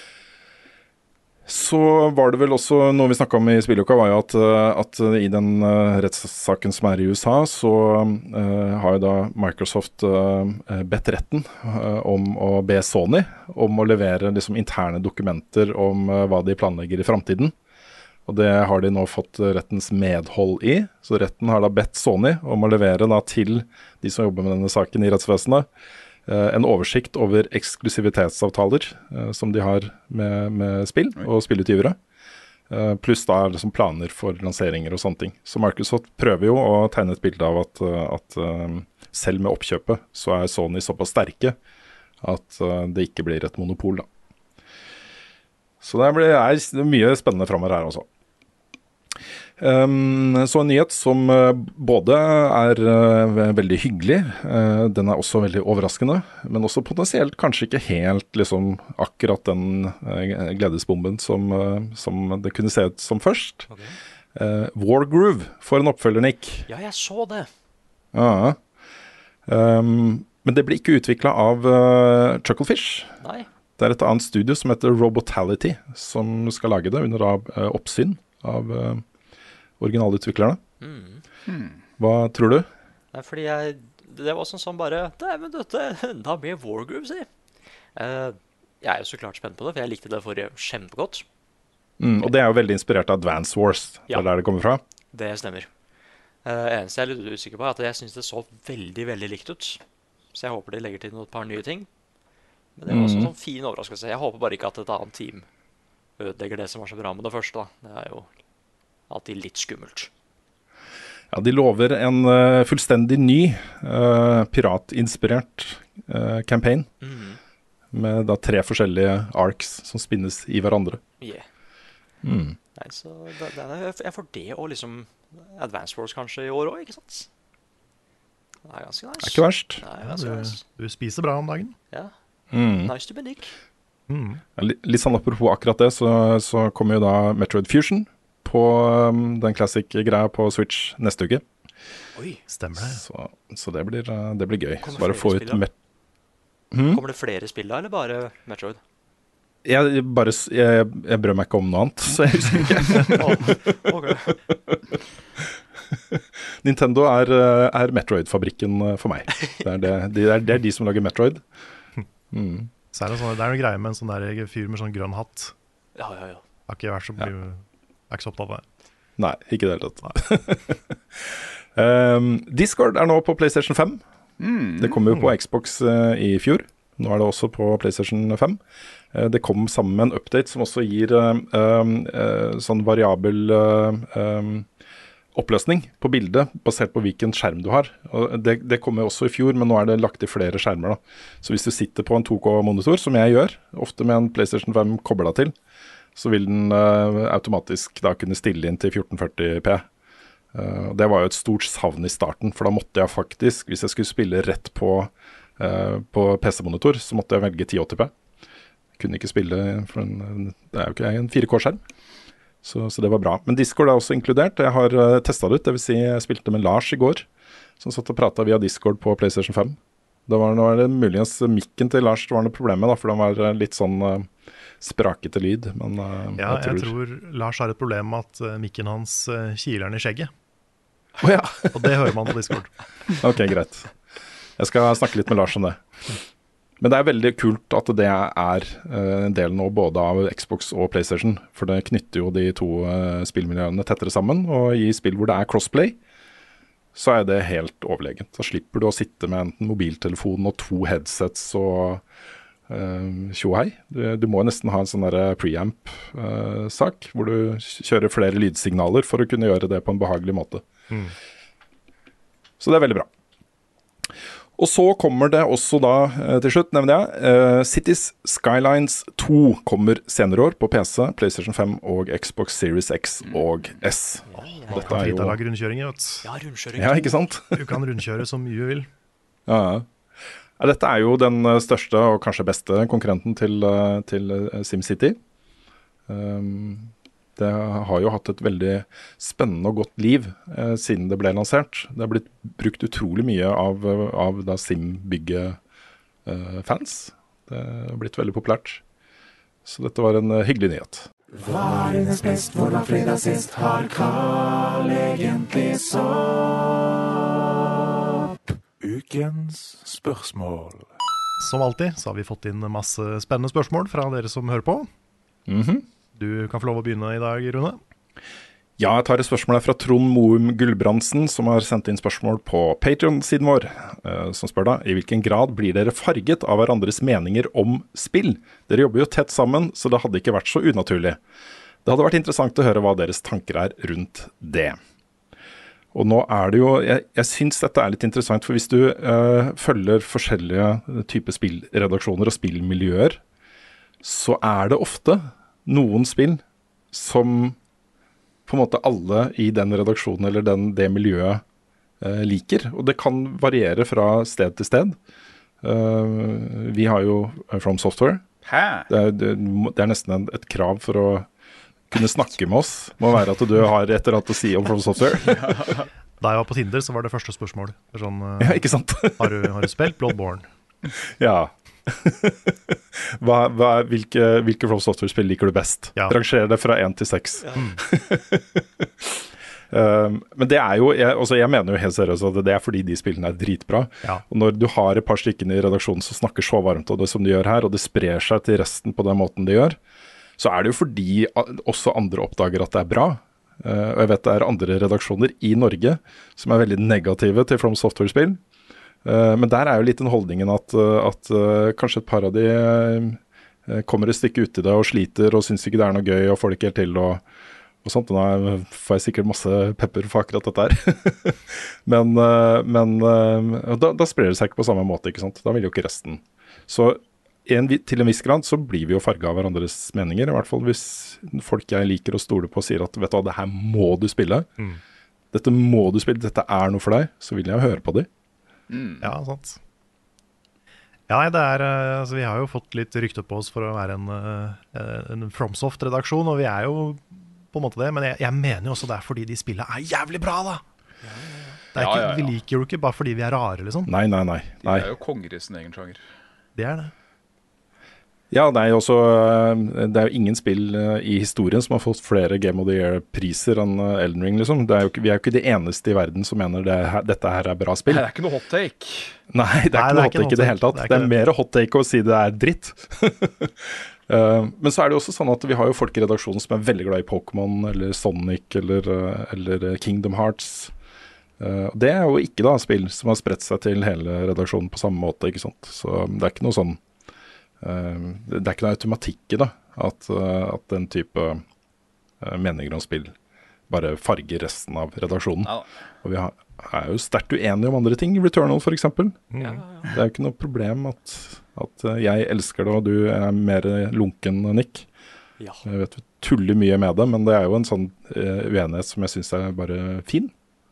Så var det vel også, noe vi snakket om i spilluka, var jo at, at i den uh, rettssaken som er i U S A, så uh, har jo da Microsoft uh, bedt retten uh, om å be Sony om å levere liksom, interne dokumenter om uh, hva de planlegger i fremtiden. Og det har de nå fått rettens medhold i, så retten har da bedt Sony om å levere da, til de som jobber med denne saken i rettsvesenet, en oversikt over eksklusivitetsavtaler uh, som de har med, med spill og spillutgivere. Uh, pluss da liksom planer for lanseringer og sånne ting. Så Microsoft prøver jo å tegne et bilde av at, at uh, selv med oppkjøpet så er Sony såpass sterke at uh, det ikke blir et monopol da. Så det blir er mye spennende fremover her også. Um, så en nyhet som uh, både er uh, veldig hyggelig, uh, den er også veldig overraskende, men også potensielt kanskje ikke helt liksom, akkurat den uh, gledesbomben som, uh, som det kunne se ut som først. Okay. Uh, Wargroove for en oppfølger, Nick. Ja, jeg så det. Ja. Um, men det blir ikke utviklet av uh, Chucklefish. Nei. Det er et annet studio som heter Robotality, som skal lage det under uh, oppsyn av uh, originalutviklerne. Mm. Hmm. Hva tror du? Nei, fordi jeg, det var sånn som bare, det er men dette, enda mer Wargroove, si. Uh, jeg er jo så klart spent på det, for jeg likte det forrige kjempegodt. Mm, og det er jo veldig inspirert av Advance Wars, det Ja. er der det kommer fra. Det stemmer. Uh, eneste jeg er litt usikker på er at jeg synes det så veldig, veldig likt ut. Så jeg håper de legger til noen par nye ting. Men det var også en Mm. sånn fin overraskelse. Jeg håper bare ikke at et annet team ødelegger det som var så bra med det første, da. Det er jo alltid litt skummelt. Ja, de lover en uh, fullstendig ny uh, piratinspirert uh, campaign Mm. med da tre forskjellige arcs som spinnes i hverandre. Yeah. Mm. Nei, så det, det er, jeg får det og liksom Advance Wars kanskje i år også, ikke sant? Det er ganske nice. Det er ikke verst. Nei, Ja, ganske du, nice. du spiser bra om dagen. Ja, Mm. nice to be Nick. Mm. Ja, li- litt sånn apropos akkurat det, så, så kommer jo da Metroid Fusion på um, den classic-greia på Switch neste uke. Oi, Stemmer det. Så, så det, blir, uh, det blir gøy. Kommer Så bare flere få ut spill, da? Met Hmm? kommer det flere spill da, eller bare Metroid? Jeg, bare, s- jeg, jeg brød meg ikke om noe annet, så jeg husker ikke. Oh, ok. Nintendo er, uh, er Metroid-fabrikken uh, for meg. Det er, det, de, det, er, det er de som lager Metroid. Mm. Så er det, sånn, det er noe greie med en sånn der fyr med sånn grønn hatt. Ja, ja, ja. Jeg har ikke vært så, Ja. er ikke så opptatt av det. Nei, ikke i det hele tatt. um, Discord er nå på PlayStation fem. Mm. Det kom jo på Xbox uh, i fjor. Nå er det også på PlayStation fem. Uh, det kom sammen med en update som også gir uh, um, uh, sånn variabel uh, um, oppløsning på bildet, basert på hvilken skjerm du har. Og det, det kom jo også i fjor, men nå er det lagt i flere skjermer. Da. Så hvis du sitter på en to K-monitor, som jeg gjør, ofte med en PlayStation fem koblet til, så vil den uh, automatisk da kunne stille inn til fjorten førti p. Uh, det var jo et stort savn i starten, for da måtte jeg faktisk, hvis jeg skulle spille rett på, uh, på P C-monitor, så måtte jeg velge ti åtti p. Kunne ikke spille, for en, det er jo ikke en fire K-skjerm. Så, så det var bra. Men Discord er også inkludert. Jeg har uh, testet det ut, det vil si jeg spilte med Lars i går, som satt og pratet via Discord på PlayStation fem. Da var, nå er det muligens mikken til Lars det var noe problem med, da, for den var uh, litt sånn uh, sprakete lyd. Men uh, Ja, jeg tror, jeg tror Lars har et problem med at uh, mikken hans uh, kiler den i skjegget. Å ja. Og det hører man på Discord. Ok, greit. Jeg skal snakke litt med Lars om det. Men det er veldig kult at det er uh, en del nå både av Xbox og PlayStation, for det knytter jo de to uh, spillmiljøene tettere sammen, og i spill hvor det er crossplay, så er det helt overlegent. Så slipper du å sitte med enten mobiltelefon og to headsets og uh, tjohei. Du, du må nesten ha en sånn der preamp-sak, uh, hvor du kjører flere lydsignaler for å kunne gjøre det på en behagelig måte. Mm. Så det er veldig bra. Og så kommer det også da, eh, til slutt nevner jeg, eh, Cities Skylines to kommer senere år på P C, PlayStation fem og Xbox Series X og S. Ja, ja, Man Dette kan er fint jo- lage rundkjøringer, vet du. ja, rundkjøring. Ja, ikke sant? Du kan rundkjøre så mye du vil. Ja, ja. Ja, dette er jo den eh, største og kanskje beste konkurrenten til, eh, til eh, SimCity. Um, det har jo hatt et veldig spennende og godt liv eh, siden det ble lansert. Det har blitt brukt utrolig mye av, av da Sim-bygge-fans. det har blitt veldig populært. Så dette var en eh, hyggelig nyhet. Varenes best, hvor var fredag sist? Har Carl egentlig sopp? Ukens spørsmål. Som alltid så har vi fått inn masse spennende spørsmål fra dere som hører på. Mhm. Du kan få lov å begynne i dag, Rune. Ja, jeg tar et spørsmål her fra Trond Moum Gulbrandsen, som har sendt inn spørsmål på Patreon-siden vår, eh, som spør da, i hvilken grad blir dere farget av hverandres meninger om spill? Dere jobber jo tett sammen, så det hadde ikke vært så unaturlig. Det hadde vært interessant å høre hva deres tanker er rundt det. Og nå er det jo, jeg, jeg synes dette er litt interessant, for hvis du eh, følger forskjellige typer spillredaksjoner og spillmiljøer, så er det ofte noen spill som på en måte alle i den redaksjonen eller den, det miljøet uh, liker. Og det kan variere fra sted til sted. Uh, vi har jo From Software. Hæ? Det er, det, det er nesten en, et krav for å kunne snakke med oss. Må være at du har et eller annet å si om From Software. Da jeg var på Tinder, så var det første spørsmål. Sånn, uh, ja, ikke sant? har, du, har du spilt Bloodborne? Ja. hva, hva, hvilke, hvilke From Software-spill liker du best? Ja. Ranger det fra én til seks. Ja. um, men det er jo, jeg, altså jeg mener jo helt seriøst at det er fordi de spillene er dritbra. Ja. Og når du har et par stykker i redaksjonen som snakker så varmt om det som de gjør her, og det sprer seg til resten på den måten de gjør, så er det jo fordi også andre oppdager at det er bra. Uh, og jeg vet det er andre redaksjoner i Norge som er veldig negative til From Software-spill. Uh, men der er jo litt den holdningen at, uh, at uh, kanskje et par av de uh, kommer et stykke ut i det og sliter og synes ikke det er noe gøy og får det ikke helt til og, og sånt. Og da får jeg sikkert masse pepper for akkurat dette her. men uh, men uh, da, da sprer det seg ikke på samme måte, ikke sant? Da vil jo ikke resten. Så En, til en viss grad så blir vi jo farget av hverandres meninger, i hvert fall hvis folk jeg liker å stole på sier at vet du hva, det her må du spille. Mm. Dette må du spille, dette er noe for deg, så vil jeg høre på dem. Mm. Ja, sant. Ja, det er, altså, vi har jo fått litt rykte på oss for å være en, en FromSoft-redaksjon, og vi er jo på en måte det, men jeg, jeg mener jo også det er fordi de spillene er jævlig bra da. Ja, ja, ja. Det er ikke, ja, ja, ja. Vi liker jo ikke bare fordi vi er rare, liksom. Nei, nei, nei. nei. De er jo konger i sin egen sjanger. Det er det. Ja, nei, også, det er jo ingen spill i historien som har fått flere Game of the Year-priser enn Elden Ring, liksom. Det er jo, vi er jo ikke de eneste i verden som mener det, dette her er bra spill. Nei, det er ikke noe hot take. Nei, det er nei, ikke noe hot take i det hele tatt. Det er, det er mer hot take å si det er dritt. uh, men så er det jo også sånn at vi har jo folk i redaksjonen som er veldig glad i Pokémon, eller Sonic, eller, eller Kingdom Hearts. Uh, det er jo ikke da spill som har spredt seg til hele redaksjonen på samme måte, ikke sant? Så det er ikke noe sånn Uh, det er ikke noe automatikk i det at, uh, at den type uh, meninger om spill bare farger resten av redaksjonen. Ja. Og vi har, er jo sterkt uenige om andre ting. Returnal for eksempel. Mm. Ja, ja. Det er jo ikke noe problem at, at uh, jeg elsker det og du er mer lunken, Nick. Ja. Jeg vet vi tuller mye med det, men det er jo en sånn uh, uenighet som jeg synes er bare fin.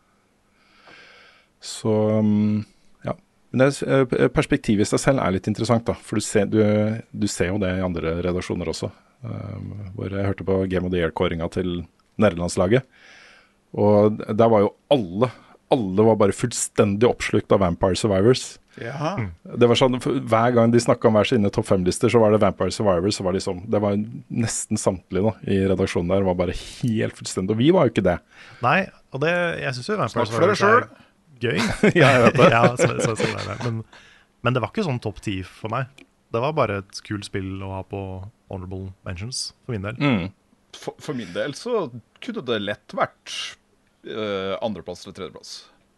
Så um, Men det, perspektivet i seg selv er litt interessant, da. For du ser, du, du ser jo det i andre redaksjoner også. Um, hvor jeg hørte på Game of the Year-kåringa til nederlandslaget. Og der var jo alle Alle var bare fullstendig oppslukt av Vampire Survivors. Ja. Det var sånn, hver gang de snakket om hver sine topp fem-lister, så var det Vampire Survivors. Så var liksom, det var nesten samtlige da, i redaksjonen der. Var bare helt fullstendig. Og vi var jo ikke det. Nei, og det, jeg synes jo Vampire Survivors er gøy. Ja, jeg vet det. ja, så, så, så det er. Men, men det var ikke sånn topp ti for meg. Det var bare et kult spill å ha på honorable mentions, for min del. Mm. For, for min del så kunne det lett vært uh, andreplass eller tredjeplass.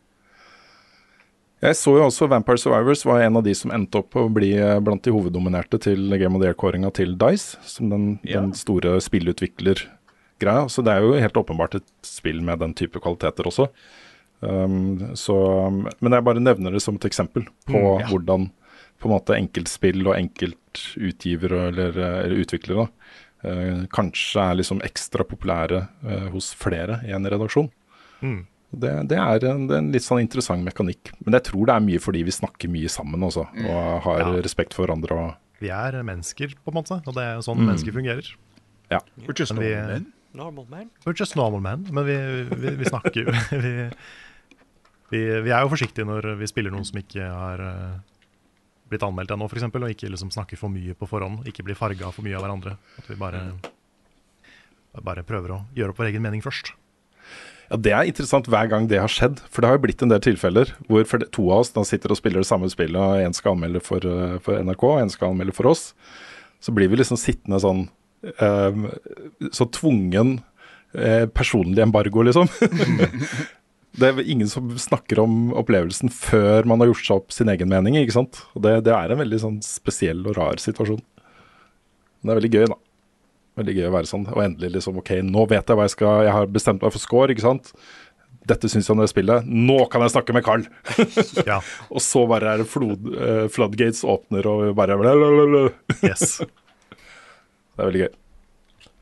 Jeg så jo også Vampire Survivors var en av de som endte opp å bli blant de hoveddominerte til Game of the Year-kåringa til DICE, som den, ja. den store spillutvikler-greia. Så det er jo helt åpenbart et spill med den type kvaliteter også. Um, så, men jeg bare nevner det som et eksempel på mm, ja. hvordan på en måte enkeltspill og enkeltutgivere eller, eller utviklere da, uh, kanskje er liksom ekstra populære uh, hos flere i en redaksjon. Mm. Det, det, er en, det er en litt sånn interessant mekanikk, men jeg tror det er mye fordi vi snakker mye sammen også, og har ja. respekt for hverandre. Og vi er mennesker på en måte, og det er sånn mm. mennesker fungerer. Ja. We're just vi, normal men. Normal man. We're just normal men, men vi, vi, vi snakker jo vi Vi, vi er jo forsiktige når vi spiller noen som ikke har uh, blitt anmeldt ennå, for eksempel, og ikke liksom snakker for mye på forhånd, ikke blir farget for mye av hverandre. At vi bare, bare prøver å gjøre opp vår egen mening først. Ja, det er interessant hver gang det har skjedd, for det har jo blitt en del tilfeller hvor for det, to av oss da sitter og spiller det samme spillet, og en skal anmelde for, uh, for N R K, og en skal anmelde for oss. Så blir vi liksom sittende sånn, uh, så tvungen uh, personlig embargo, liksom. Det er ingen som snakker om opplevelsen før man har gjort seg opp sin egen mening, ikke sant? Og det, det er en veldig sånn spesiell og rar situasjon. Men det er veldig gøy da. Veldig gøy å være sånn. Og endelig liksom, ok, nå vet jeg hva jeg skal, jeg har bestemt meg for score, ikke sant? Dette synes jeg om det spillet. Nå kan jeg snakke med Carl! Ja. Og så bare er det flod, uh, floodgates åpner og bare blablabla. Yes. Det er veldig gøy.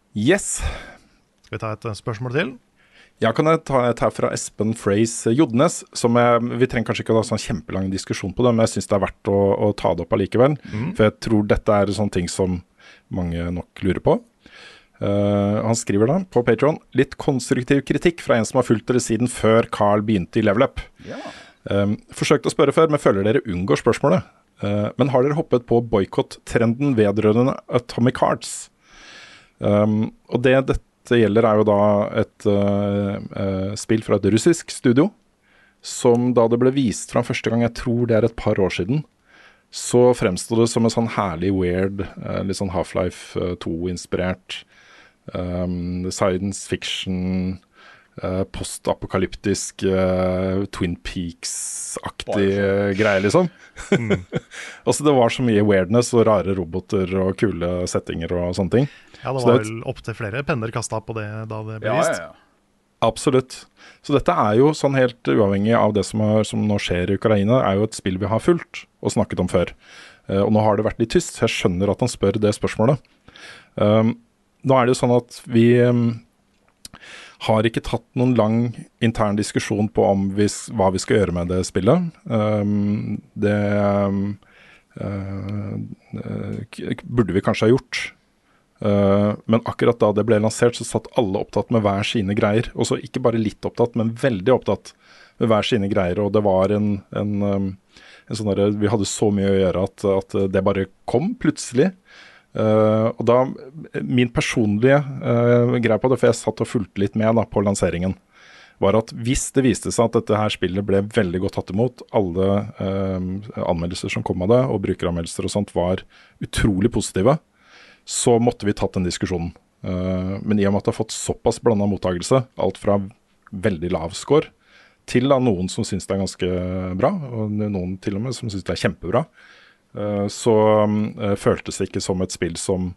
Yes. Skal vi ta et spørsmål til? Ja, kan jeg ta et her fra Espen Freys Jodnes, som jeg, vi trenger kanskje ikke ha sånn kjempelang diskusjon på det, men jeg synes det er verdt å, å ta det opp allikevel, mm. for jeg tror dette er sånne ting som mange nok lurer på. Uh, han skriver da på Patreon, litt konstruktiv kritikk fra en som har fulgt dere siden før Carl begynte i Level Up. Ja. Um, forsøkte å spørre før, men føler dere unngår spørsmålet. Uh, men har dere hoppet på boykott-trenden vedrørende Atomic Hearts? Um, og det dette det gjelder er jo da et uh, uh, spill fra et russisk studio, som da det ble vist fram første gang, jeg tror det er et par år siden, så fremstod det som en sånn herlig weird, uh, litt sånn Half-Life to-inspirert, um, science fiction, uh, post-apokalyptisk, uh, Twin Peaks-aktig uh, greie liksom. Mm. Altså det var så mye weirdness og rare roboter og kule settinger og sånne ting. Ja, det var det vel opp til flere penner kastet på det da det ble vist. Ja, ja, ja. Absolutt. Så dette er jo sånn helt uavhengig av det som, er, som nå skjer i Ukraina, er jo et spill vi har fulgt og snakket om før. Uh, og nå har det vært litt tyst, så jeg skjønner at han spør det spørsmålet. Um, nå er det jo sånn at vi um, har ikke tatt noen lang intern diskusjon på om vi, hva vi skal gjøre med det spillet. Um, det um, uh, uh, burde vi kanskje ha gjort. Uh, men akkurat da det ble lansert, så satt alle opptatt med hver sine greier. Og så ikke bare litt opptatt, men veldig opptatt med hver sine greier. Og det var en, en, um, en sånn der, vi hadde så mye å gjøre at, at det bare kom plutselig. Uh, og da, min personlige uh, greie på det, for jeg satt og fulgte litt med da, på lanseringen, var at hvis det viste seg at dette her spillet ble veldig godt tatt imot, alle uh, anmeldelser som kom av det, og brukeranmeldelser og sånt, var utrolig positive, så måtte vi tatt den diskusjonen. Uh, men i og med at det har fått såpass blandet mottagelse, alt fra veldig lav score, til da noen som synes det er ganske bra, og noen til og med som synes det er kjempebra, uh, så uh, føltes det ikke som et spill som,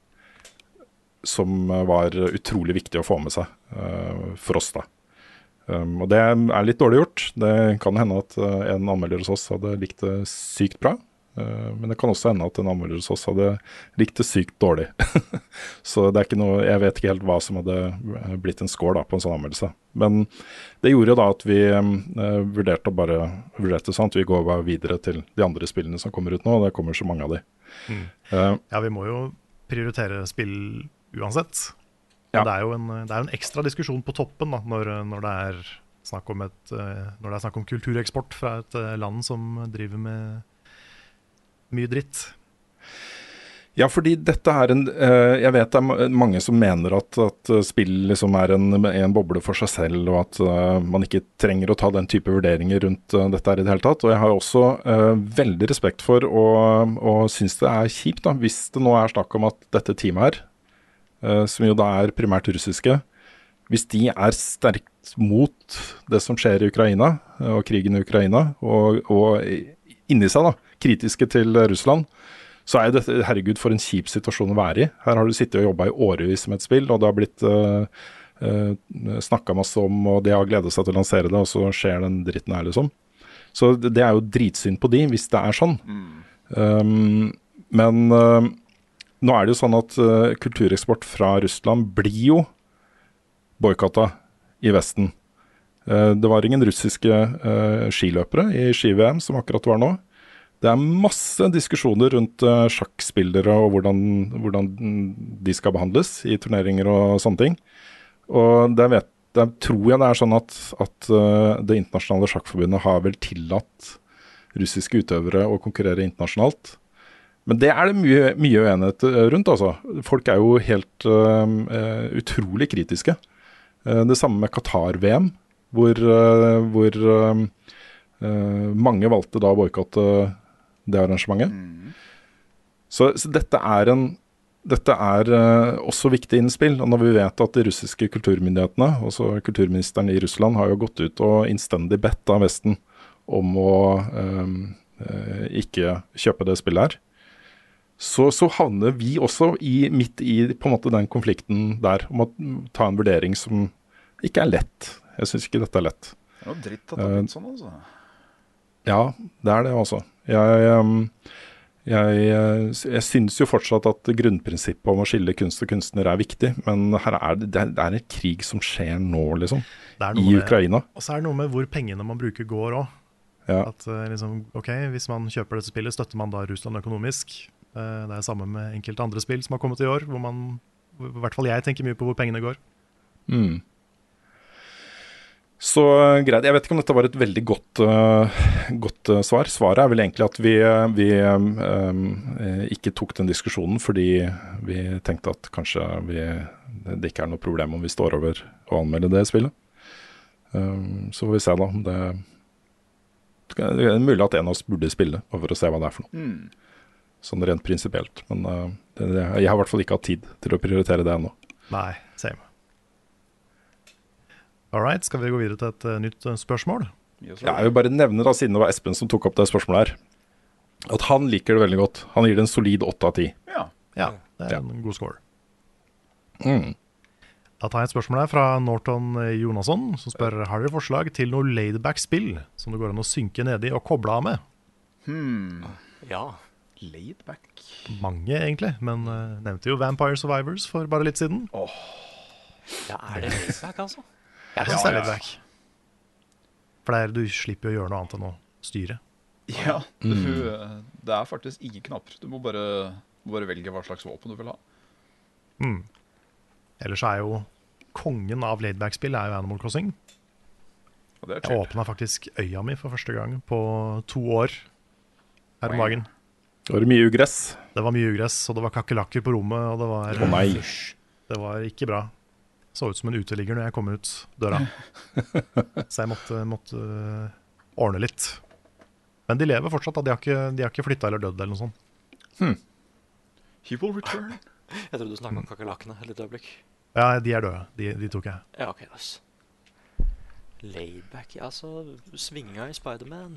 som var utrolig viktig å få med seg uh, for oss da. Um, og det er litt dårlig gjort. Det kan hende at uh, en anmelder hos oss hadde likt det sykt bra, Uh, men det kan også hende at en anmelder hos oss hadde likt det sykt dårlig. Så det er ikke noe, jeg vet ikke helt hva som hadde blitt en score da, på en sånn anmeldelse. Men det gjorde jo da at vi uh, vurderte å bare vurderte sånn at vi går bare videre til de andre spillene som kommer ut nå, og det kommer så mange av de. Mm. Uh, ja, vi må jo prioritere spill uansett. Men ja. det, er jo en, det er en ekstra diskusjon på toppen da, når, når det er snakk om et, uh, når det er snakk om kultureksport fra et uh, land som driver med mye dritt. Ja, fordi dette er en, uh, jeg vet det er mange som mener at, at spill liksom er en, en boble for seg selv, og at uh, man ikke trenger å ta den type vurderinger rundt uh, dette her i det hele tatt. Og jeg har også uh, veldig respekt for, og, og synes det er kjipt da, hvis det nå er snakk om at dette teamet her, uh, som jo da er primært russiske, hvis de er sterkt mot det som skjer i Ukraina, og krigen i Ukraina, og, og inni seg da, kritiske til Russland, så er det, herregud, for en kjip situasjon å være i. Her har du sittet og jobbet i årevis med et spill, og det har blitt uh, uh, snakket masse om, og de har gledet seg til å lansere det, og så skjer den dritten her liksom. Så det, det er jo dritsynd på de, hvis det er sånn. Mm. Um, men uh, nå er det jo sånn at uh, kultureksport fra Russland blir jo boykottet i Vesten. Uh, det var ingen russiske uh, skiløpere i ski-V M som akkurat var nå. Det er masse diskusjoner rundt uh, sjakkspillere og hvordan, hvordan de skal behandles i turneringer og sånne ting. Og der, vet, der tror jeg det er sånn at, at uh, det internasjonale sjakkforbundet har vel tillatt russiske utøvere å konkurrere internasjonalt. Men det er det mye, mye uenighet rundt, altså. Folk er jo helt uh, uh, utrolig kritiske. Uh, det samme med Qatar-V M, hvor, uh, hvor uh, uh, mange valgte da å boykotte det arrangementet. Mm. Så, så dette er, en, dette er uh, også viktig innspill, og når vi vet at de russiske kulturmyndighetene, også kulturministeren i Russland, har jo gått ut og innstendig bedt av Vesten om å um, uh, ikke kjøpe det spillet her, så, så havner vi også i, midt i på en måte den konflikten der, om å ta en vurdering som ikke er lett. Jeg synes ikke dette er lett. Det er jo dritt at det har blitt sånn, altså. Ja, det er det også. Jeg, Jeg, jeg syns jo fortsatt at grunnprinsippet om å skille kunst og kunstner er viktig, men her er det, det er, det er en krig som skjer nå, liksom, i med, Ukraina. Og så er det noe med hvor pengene man bruker går også. Ja. At liksom, ok, hvis man kjøper dette spillet, støtter man da Russland økonomisk. Det er samme med enkelte andre spill som har kommet i år, hvor man, i hvert fall jeg tenker mye på hvor pengene går. Mm. Så greit, jeg vet ikke om dette var et veldig godt, uh, godt uh, svar. Svaret er vel egentlig at vi, vi um, um, ikke tok den diskusjonen fordi vi tenkte at kanskje vi, det ikke er noe problem om vi står over å anmelde det spillet. Um, så får vi se da om det, det er mulig at en av oss burde spille for å se hva det er for noe. Mm. Sånn rent prinsipielt. Men uh, det, jeg har i hvert fall ikke hatt tid til å prioritere det ennå. Nei, same. Alright, skal vi gå videre til et uh, nytt uh, spørsmål? Yes, jeg vil bare nevne da, siden det var Espen som tok opp det spørsmålet her, at han liker det veldig godt. Han gir det en solid åtte av ti. Ja. Ja, det er Ja. en god score. Mm. Da tar jeg et spørsmål her fra Norton Jonasson, som spør, har dere forslag til noe laidback-spill som det går an å synke ned i og koble av med? Hmm. Ja. Laid back. Mange egentlig, men uh, nevnte jo Vampire Survivors for bare litt siden. Ja, er det laidback, altså? Jeg synes det er laidback. For det er, du slipper å gjøre noe annet enn å styre. Ja, du, det er faktisk ingen knapper. Du må bare, må bare velge hva slags våpen du vil ha. Mm. Ellers er jo kongen av laidback-spill er jo Animal Crossing. Og det er Jeg chill. åpnet faktisk øya mi for første gang på to år her om Wow. dagen. Det var mye ugress. Det var mye ugress, og det var kakkelakker på rommet, og det var, Å nei. det var ikke bra. Så ut som en uteligger når jeg kom ut døra. Så jeg måtte, måtte øh, ordne litt. Men de lever fortsatt, da. De har ikke, de har ikke flyttet eller dødd eller noe sånt. He will return. Jeg trodde du snakket om kakelakkene et litt øyeblikk. Ja, de er døde. De, de tok jeg. Ja, ok, nice. Laidback, ja, så svinga i Spider-Man.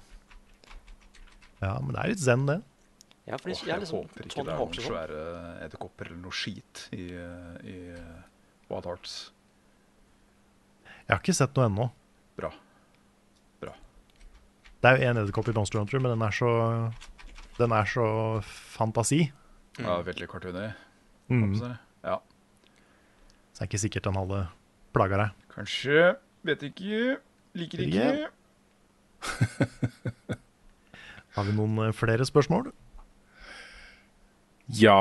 Ja, men det er litt zen, det. Ja, fordi Åh, jeg er jeg liksom håper ikke Tony det er Hawk noen og sånn. svære edderkopper eller noe skit i, i Wild Hearts. Jeg har ikke sett noe ennå. Bra. Bra. Det er jo en edderkopp i Monster Hunter, men den er så, den er så fantasi. Ja, veldig cartoony. Mm. Så ja. Så det er ikke sikkert den hadde plaget deg. Kanskje. Vet ikke. Liker Vet ikke. ikke. Har vi noen eh, flere spørsmål? Ja,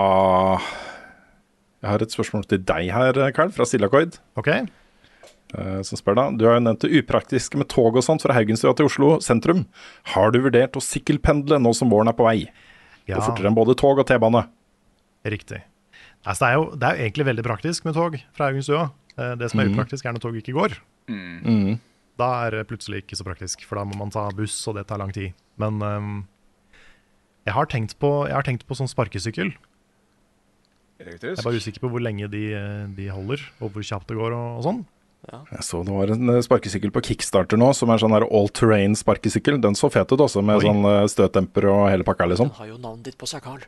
jeg har et spørsmål til deg her, Karl, fra Sillakoid. Ok. Uh, som spør da, du har jo nevnt det upraktiske med tog og sånt fra Haugenstua til Oslo sentrum. Har du vurdert å sykkelpendle nå som våren er på vei? Ja, Og fortere enn både tog og T-bane. riktig. Altså, det, er jo, det er jo egentlig veldig praktisk med tog fra Haugenstua. Eh, Det som er Mhm. upraktisk er når tog ikke går. Mm. Da er det plutselig ikke så praktisk, for da må man ta buss, og det tar lang tid. Men ehm, jeg, har tenkt på, jeg har tenkt på sånn sparkesykkel. Jeg Elektrisk. er bare usikker på hvor lenge de, eh, de holder, og hvor kjapt det går og, og sånn. Jeg så det var en eh, sparkesykkel på Kickstarter nå, som er sånn her all-terrain sparkesykkel. Den så fet ut også, med Oi. sånn eh, støtdemper og hele pakka, liksom. Den har jo navnet ditt på seg, Carl.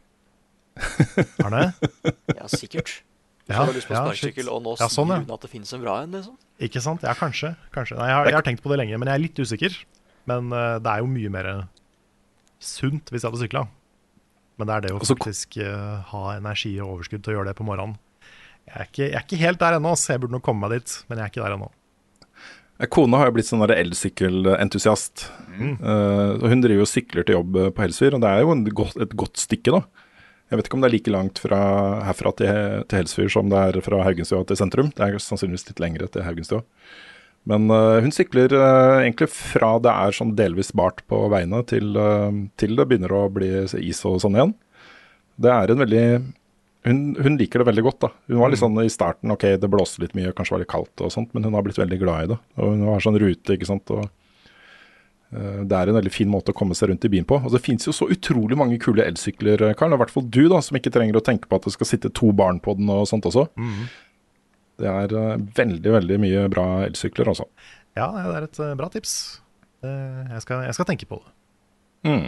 Er det? Ja, sikkert. Du Ja, har lyst på ja, sparkesykkel, shit. og nå Ja, sånn, ja. sier hun at det finnes en bra en, liksom. Ikke sant? Ja, kanskje. kanskje. Nei, jeg, har, jeg har tenkt på det lenge, men jeg er litt usikker. Men eh, det er jo mye mer sunt hvis jeg hadde sykla. Men det er det å Altså, faktisk eh, ha energi og overskudd til å gjøre det på morgenen. Jeg er ikke, jeg er ikke helt der ennå, så jeg burde nok komme meg dit. Men jeg er ikke der ennå. Eh, Kona har jo blitt sånn der elsykkelentusiast. Mm. Eh, og hun driver jo og sykler til jobb eh, på Helsfyr, og det er jo en godt, et godt stykke, da. Jeg vet ikke om det er like langt fra herfra til, til Helsfyr som det er fra Haugenstua til sentrum. Det er sannsynligvis litt lengre til Haugenstua. Men eh, hun sykler eh, egentlig fra det er sånn delvis bart på veiene til, eh, til det begynner å bli is og sånn igjen. Det er en veldig hun, hun liker det veldig godt, da. Hun var litt sånn i starten, ok, det blåste litt mye, kanskje var litt kaldt og sånt, men hun har blitt veldig glad i det. Og hun har sånn rute, ikke sant, og eh, det er en veldig fin måte å komme seg rundt i byen på. Og det finnes jo så utrolig mange kule elsykler, Karl, i hvert fall du da, som ikke trenger å tenke på at det skal sitte to barn på den og sånt også. Mhm. Det er eh, veldig, veldig mye bra elsykler også. Ja, det er et eh, bra tips. Eh, jeg, skal, jeg skal tenke på det. Mm.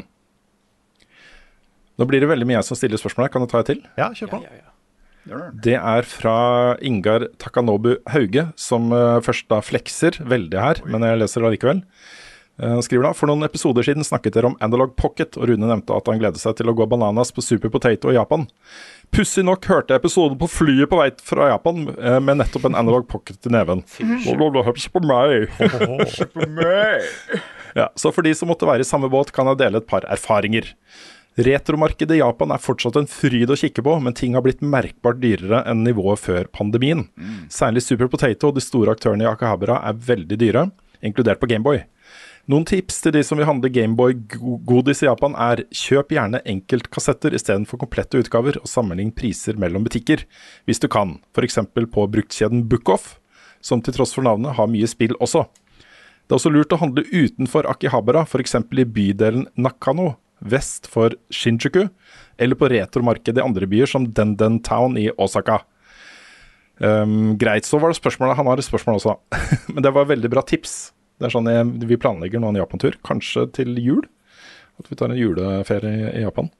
Nå blir det veldig mye jeg som stiller spørsmål her. Kan jeg ta et til? Ja, kjør på. Ja, ja, ja. Det er det. Det er fra Ingar Takanobu Hauge, som eh, først da flekser veldig her, men jeg leser det allikevel. Han skriver da, for noen episoder siden snakket dere om Analog Pocket, og Rune nevnte at han gledet seg til å gå bananas på Super Potato i Japan. Pussig nok hørte jeg episoden på flyet på vei fra Japan, eh, med nettopp en Analog Pocket i neven. Hør på meg. Hør på meg. Ja, så for de som måtte være i samme båt, kan jeg dele et par erfaringer. Retromarkedet i Japan er fortsatt en fryd å kikke på, men ting har blitt merkbart dyrere enn nivået før pandemien. Mm. Særlig Super Potato og de store aktørene i Akihabara er veldig dyre, inkludert på Gameboy. Noen tips til de som vil handle Gameboy-godis i Japan er: kjøp gjerne enkeltkassetter i stedet for komplette utgaver, og sammenlign priser mellom butikker, hvis du kan, for eksempel på bruktkjeden Bookoff, som til tross for navnet har mye spill også. Det er også lurt å handle utenfor Akihabara, for eksempel i bydelen Nakano, vest for Shinjuku, eller på retromarkedet i andre byer som Denden Town i Osaka. Um, greit, så var det spørsmålet. Han har et spørsmål også. Men det var veldig bra tips. Det er sånn jeg, vi planlegger nå en Japan-tur, kanskje til jul. At vi tar en juleferie i, i Japan.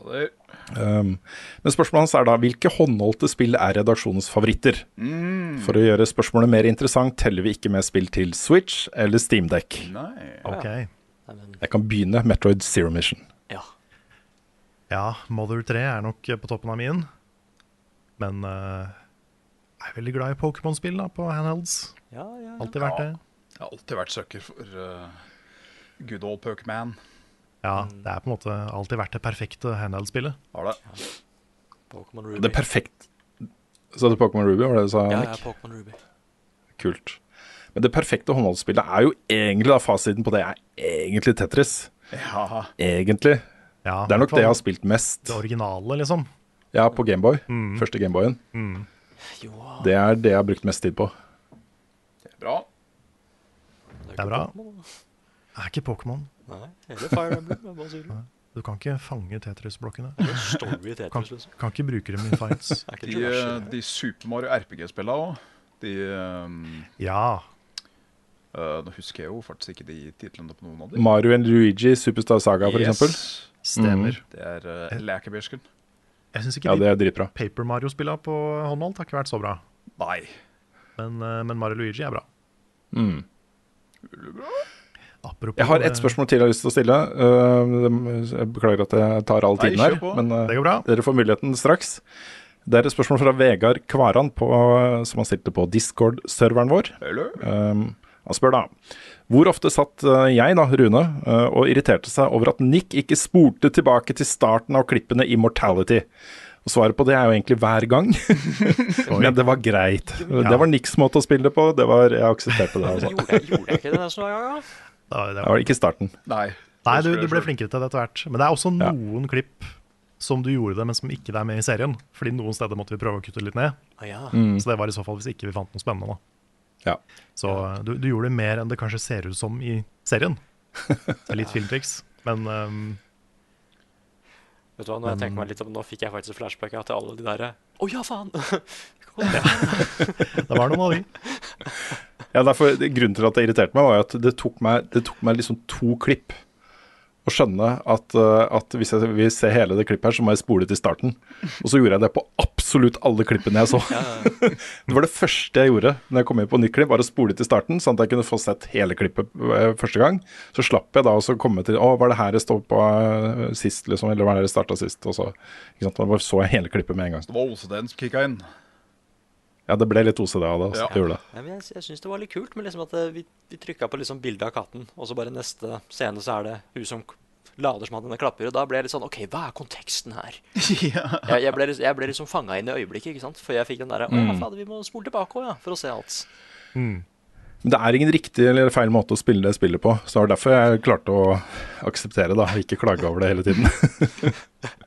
Um, men spørsmålet hans er da, hvilke håndholdte spill er redaksjonens favoritter? Mm. For å gjøre spørsmålet mer interessant, teller vi ikke med spill til Switch eller Steam Deck. Nei. Ok. Jeg kan begynne Metroid Zero Mission. Ja. Ja, Mother tre er nok på toppen av min. Men uh, jeg er veldig glad i Pokémon-spill da, på handhelds. Ja, ja. Alltid vært det. Jeg har alltid vært søker for uh, good old Pokémon. Ja, det er på en måte alltid vært det perfekte handheld-spillet. Har det? Ja. Pokémon Ruby. Det er perfekt. Så det Pokémon Ruby, var det du sa, Ja, Nick? ja, Pokémon Ruby. Kult. Men det perfekte håndholdsspillet er jo egentlig, da, fasiten på det er egentlig Tetris. Ja. Egentlig. Ja, Det er nok det jeg har spilt mest. Det originale, liksom. Ja, på Gameboy. Mm. Første Gameboyen. Mm. Jo, Det er det jeg har brukt mest tid på. Det er bra. Det er bra. Det er ikke Pokémon. Nei, eller Fire Emblem. Jeg bare sier det. Du kan ikke fange Tetris-blokkene. Det er story i Kan, Tetris, liksom. kan ikke bruke dem i fights. Det er ikke De, diverse. de Super Mario R P G-spillene også. De, um, Ja. uh, nå husker jeg jo faktisk ikke de titlene på noen av de. Mario and Luigi, Superstar Saga for eksempel. Stemmer. Det er uh, Lækebersken. Jeg synes ikke Ja, det de er dritbra. Paper Mario-spillene på håndholdt har ikke vært så bra. Nei. Men, uh, men Mario Luigi er bra. Mm. Apropos, Jeg har et spørsmål til jeg har lyst til å stille. Uh, jeg beklager at jeg tar all Nei, tiden her, kjør på. men uh, Det går bra. dere får muligheten straks. Det er et spørsmål fra Vegard Kvaran på, som han stilte på Discord-serveren vår. Hello. Um, han spør da: hvor ofte satt uh, jeg, da, Rune, uh, og irriterte seg over at Nick ikke spolte tilbake til starten av klippene i Mortality? Og svaret på det er jo egentlig hver gang. Men det var greit. Det var Nicks måte å spille på. Det var, jeg aksepterte det. Altså. Gjorde, jeg, gjorde jeg ikke det nesten hver gang, da? Da, det Det var, var ikke starten. Nei. nei, du, Det du skulle ble jeg flinkere til det etter hvert. Men det er også Ja. noen klipp som du gjorde det, men som ikke er med i serien. Fordi noen steder måtte vi prøve å kutte litt ned. Ah, ja. Mm. Så det var i så fall hvis ikke vi fant noe spennende. Da. Ja. Så du, du gjorde det mer enn det kanskje ser ut som i serien. Det er litt filmtriks. Men um, Vet du hva, når jeg tenker meg litt om, nå fikk jeg faktisk flashback til alle de der. Å ja, faen! det var noen av de. Ja, derfor, grunnen til at det irriterte meg, var jo at det tok meg, det tok meg liksom to klipp å skjønne at, uh, at hvis jeg vil se hele det klippet her, så må jeg spole til starten. Og så gjorde jeg det på absolutt alle klippene jeg så. Ja, ja. Det var det første jeg gjorde når jeg kom inn på nytt klipp, var å spole til starten, sånn at jeg kunne få sett hele klippet uh, første gang. Så slapp jeg da å komme til, å, var det her jeg stod på uh, sist, liksom, eller var det her jeg startet sist, og så, ikke sant, da bare så jeg hele klippet med en gang. Det var O C D-en som kicka inn. Ja, det ble litt O C D av det, altså. Ja. Det gjorde det. Ja, men jeg jeg syns det var litt kult, men liksom at eh, vi, vi trykka på liksom bildet av katten, og så bare neste scene så er det hun som k- lader som at henne klapper, og da ble jeg litt sånn OK, hva er konteksten her? Ja. Jeg, jeg ble, litt- jeg ble liksom fanga inn i øyeblikket, ikke sant? For jeg fikk den derre Å ja, Mm. fader, vi må spole tilbake òg, ja, for å se alt. Mm. Men det er ingen riktig eller feil måte å spille det spillet på, så det var derfor jeg klarte å akseptere det, ikke klage over det hele tiden.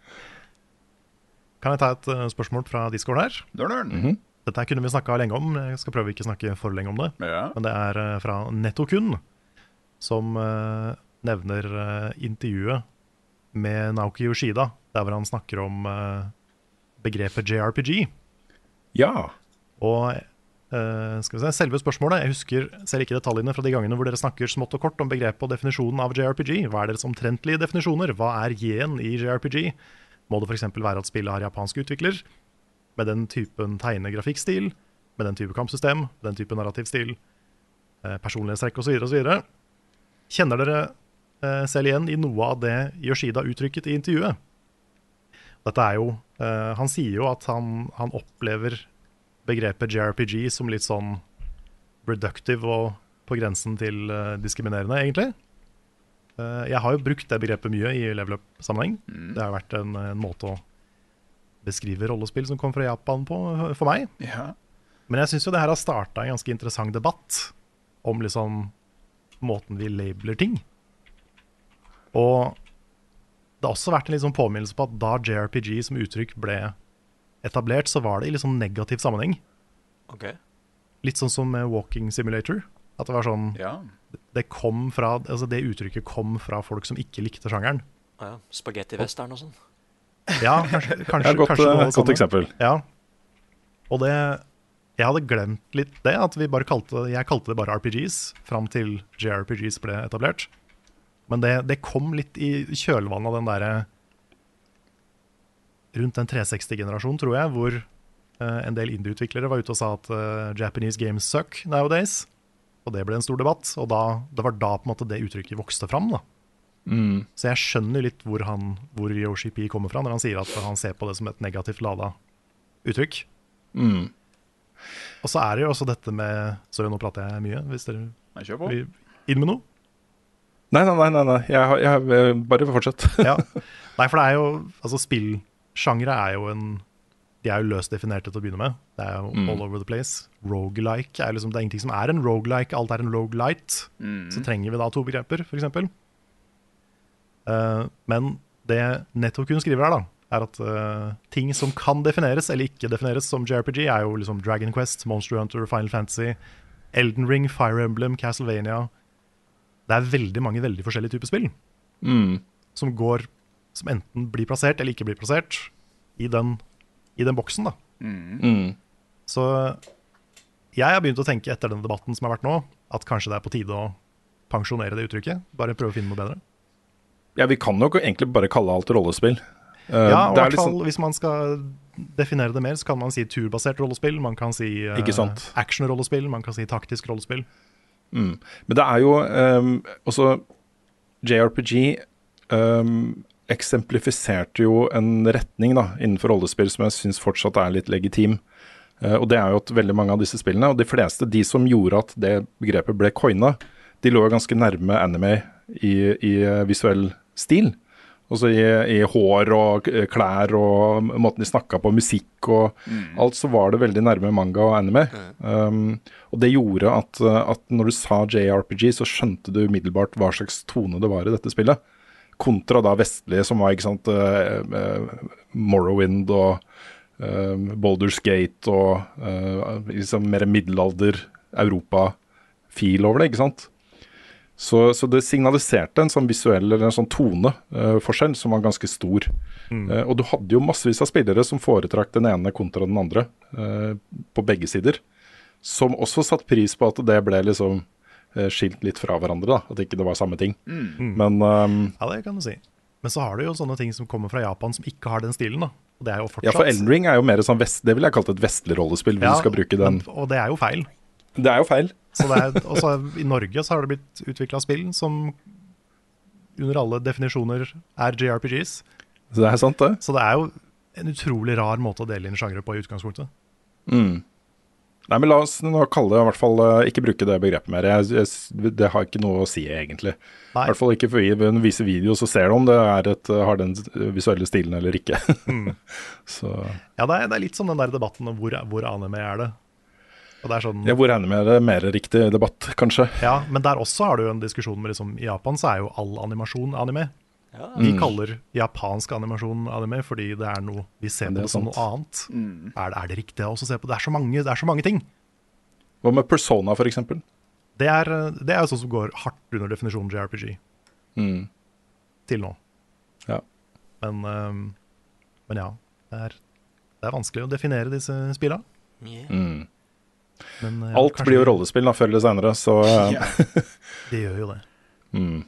Kan jeg ta et uh, spørsmål fra Discord her? Dørnøren. Mhm. Dette her kunne vi snakka lenge om. Jeg skal prøve ikke å snakke for lenge om det. Ja. Men det er uh, fra Nettokun, som uh, nevner uh, intervjuet med Naoki Yoshida, der hvor han snakker om uh, begrepet J R P G. Ja. Og uh, skal vi se, selve spørsmålet, jeg husker selv ikke detaljene fra de gangene hvor dere snakker smått og kort om begrepet og definisjonen av J R P G. Hva er deres omtrentlige definisjoner? Hva er J-en i J R P G? Må det for eksempel være at spillet har japansk utvikler, med den typen tegnegrafikkstil, med den type kampsystem, den type narrativstil, eh, personlighetstrekk og så videre og så videre. kjenner dere eh, selv igjen i noe av det Yoshida uttrykket i intervjuet? Dette er jo, eh, han sier jo at han, han opplever begrepet J R P G som litt sånn reductive og på grensen til eh, diskriminerende, egentlig. Eh, jeg har jo brukt det begrepet mye i level up-sammenheng. Mm. Det har vært en, en måte å beskrive rollespill som kom fra Japan på, for meg. Ja. Men jeg synes jo det her har startet en ganske interessant debatt om liksom måten vi labeler ting. Og det har også vært en litt sånn påminnelse på at da J R P G som uttrykk ble etablert, så var det i litt sånn negativ sammenheng. Ok. Litt sånn som med Walking Simulator. At det var sånn, Ja. det kom fra, altså det uttrykket kom fra folk som ikke likte sjangeren. Ah, ja. Spaghetti-western og sånn. Ja, kanskje, kanskje, Ja, godt, kanskje noe av det godt samme. eksempel. Ja. Og det, jeg hadde glemt litt det, at vi bare kalte, jeg kalte det bare R P Gs, fram til J R P Gs ble etablert. Men det, det kom litt i kjølvannet av den der, rundt den tre seksti-generasjonen, tror jeg, hvor eh, en del indie-utviklere var ute og sa at eh, Japanese games suck nowadays. Og det ble en stor debatt, og da, det var da på en måte det uttrykket vokste fram. Da. Mm. Så jeg skjønner litt hvor, han, hvor Yoshi P kommer fra når han sier at han ser på det som et negativt lada uttrykk. Mm. Og så er det jo også dette med, sorry, nå prater jeg mye, hvis dere Nei, kjør på. vil inn med noe. Nei, nei, nei, nei, nei. Jeg, har- jeg, har- bare fortsett. Ja. Nei, for det er jo, altså spillsjangre er jo en, de er jo løst definerte til å begynne med. Det er jo Mm. all over the place. Roguelike er liksom, det er ingenting som er en roguelike, alt er en roguelite. Mm. Så trenger vi da to begreper, for eksempel. Eh, men det Netokun skriver her da, er at eh, ting som kan defineres eller ikke defineres som J R P G er jo liksom Dragon Quest, Monster Hunter, Final Fantasy, Elden Ring, Fire Emblem, Castlevania. Det er veldig mange veldig forskjellige typer spill Mm. som går, som enten blir plassert eller ikke blir plassert i den, i den boksen da. Mm. Mm. Så jeg har begynt å tenke etter den debatten som har vært nå, at kanskje det er på tide å pensjonere det uttrykket. Bare prøve å finne noe bedre. Ja, vi kan jo egentlig bare kalle alt rollespill. Eh, Ja, og i det er hvert fall liksom, hvis man skal definere det mer, så kan man si turbasert rollespill, man kan si eh, Ikke sant. action-rollespill, man kan si taktisk rollespill. mm. Men det er jo ehm, også J R P G ehm, eksemplifiserte jo en retning da, innenfor rollespill som jeg synes fortsatt er litt legitim. Eh, og det er jo at veldig mange av disse spillene, og de fleste, de som gjorde at det begrepet ble coina, de lå jo ganske nærme anime i, i eh, visuell stil. Også i, i hår og k- klær og måten de snakket på, musikk og alt, så var det veldig nærme manga og anime. Um, og det gjorde at, uh, at når du sa J R P G, så skjønte du umiddelbart hva slags tone det var i dette spillet. Kontra da vestlige, som var, ikke sant, uh, uh, Morrowind og uh, Baldur's Gate og uh, liksom mer middelalder Europa-fil over det, ikke sant? Så, så det signaliserte en sånn visuell eller en sånn toneforskjell som var ganske stor. Eh, og du hadde jo massevis av spillere som foretrakk den ene kontra den andre eh, på begge sider. Som også satt pris på at det ble liksom eh, skilt litt fra hverandre, da. At ikke det var samme ting. Men ehm, Ja, det kan du si. Men så har du jo sånne ting som kommer fra Japan som ikke har den stilen da. Og det er jo fortsatt... ja, for Elden Ring er jo mer sånn vest, det vil jeg kalt et vestlig rollespill, hvis Ja, du skal bruke den. men, og det er jo feil. Det er jo feil. Så det er, også i Norge så har det blitt utviklet spill som under alle definisjoner er J R P Gs. Så det er sant, det. Så det er jo en utrolig rar måte å dele inn sjangre på i utgangspunktet. Mm. Nei, men la oss nå kalle det, i hvert fall eh, ikke bruke det begrepet mer. Jeg, jeg, det har ikke noe å si, egentlig. I Nei. hvert fall ikke for når du viser video, så ser du om det er et, har den visuelle stilen eller ikke. Mm. Så, Ja, det er, det er litt som den der debatten om hvor, hvor anime er det. Og det er sånn, ja, hvor regner med det mer riktig debatt, kanskje? ja, men der også har du jo en diskusjon med liksom, i Japan så er jo all animasjon anime. Ja. Vi Mm. kaller japansk animasjon anime fordi det er noe vi ser Det på er som sant. noe annet. Er, det, er det riktig å også se på? Det er så mange, det er så mange ting. Hva med Persona, for eksempel? Det er, det er jo sånn som går hardt under definisjonen J R P G Mm. til nå. Ja. Men, øhm, men ja, det er, det er vanskelig å definere disse spillene. Yeah. Mm. Men, øh, Alt kanskje blir jo vi- rollespill da, før eller senere, så eh, Ja. Det gjør jo det. mm.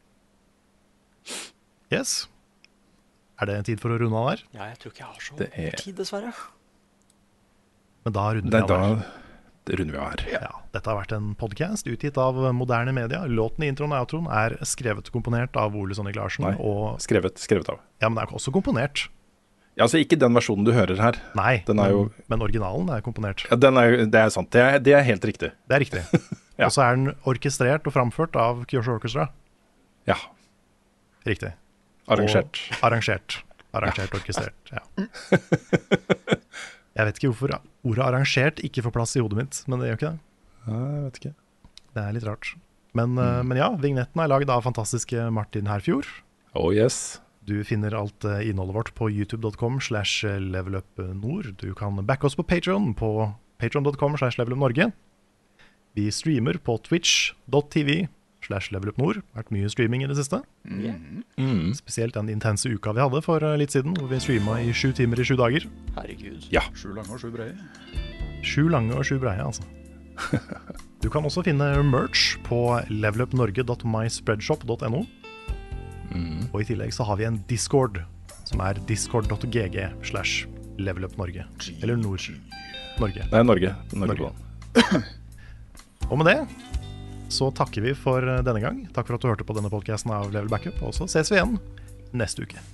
Yes. Er det tid for å runde av der? Ja, jeg tror ikke jeg har så Det er- mye tid, dessverre. Men da runder Nei, vi av da, der. det runder vi av her. Ja, dette har vært en podcast utgitt av Moderne Media. Låten i introen og outroen er skrevet og komponert av Ole Sonnik Larsen. Nei, og, skrevet, skrevet av. ja, men det er også komponert. Ja, altså ikke den versjonen du hører her. Nei, Den er men, jo- men originalen er komponert. Ja, den er, det er sant, det er, det er helt riktig. Det er riktig. Ja. Og så er den orkestrert og framført av Kyosho Orchestra. Ja, Riktig. arrangert. Og arrangert. Arrangert, orkestrert, ja. Jeg vet ikke hvorfor ordet arrangert ikke får plass i hodet mitt, men det gjør ikke det. Ja, jeg vet ikke. Det er litt rart. Men, eh, men ja, vignetten er laget av fantastiske Martin Herfjord. Oh yes. Du finner alt eh, innholdet vårt på youtube dot com slash levelupnord. Du kan backe oss på Patreon på patreon dot com slash levelupnorge. Vi streamer på twitch dot tv slash levelupnord. Vært mye streaming i det siste. Mm. Spesielt den intense uka vi hadde for eh, litt siden, hvor vi streama i sju timer i sju dager. Herregud. Ja. Sju lange og sju breie. Sju lange og sju breie, altså. Du kan også finne merch på levelupnorge dot my spreadshop dot no. Mm. Og i tillegg så har vi en Discord, som er discord dot g g slash levelupnorge. Eller Nord Norge. Det er Norge. Norge. Norge. Og med det så takker vi for denne gang. Takk for at du hørte på denne podcasten av Level Backup, og så ses vi igjen neste uke.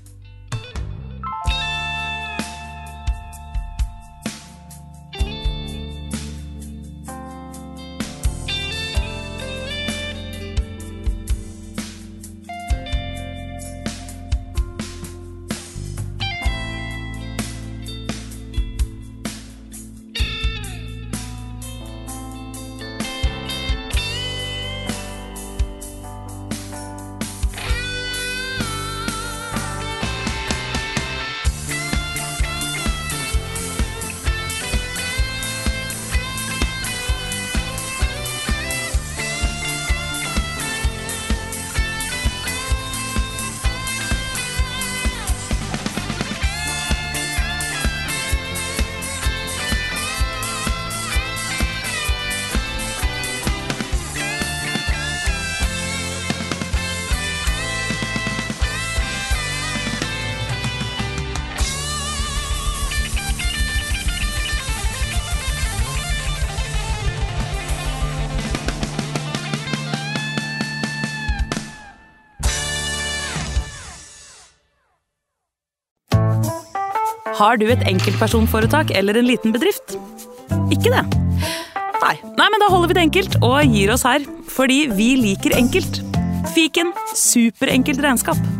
Har du et enkeltpersonforetak eller en liten bedrift? Ikke det? Nei. Nei, men da holder vi det enkelt og gir oss her. Fordi vi liker enkelt. Fiken superenkelt regnskap.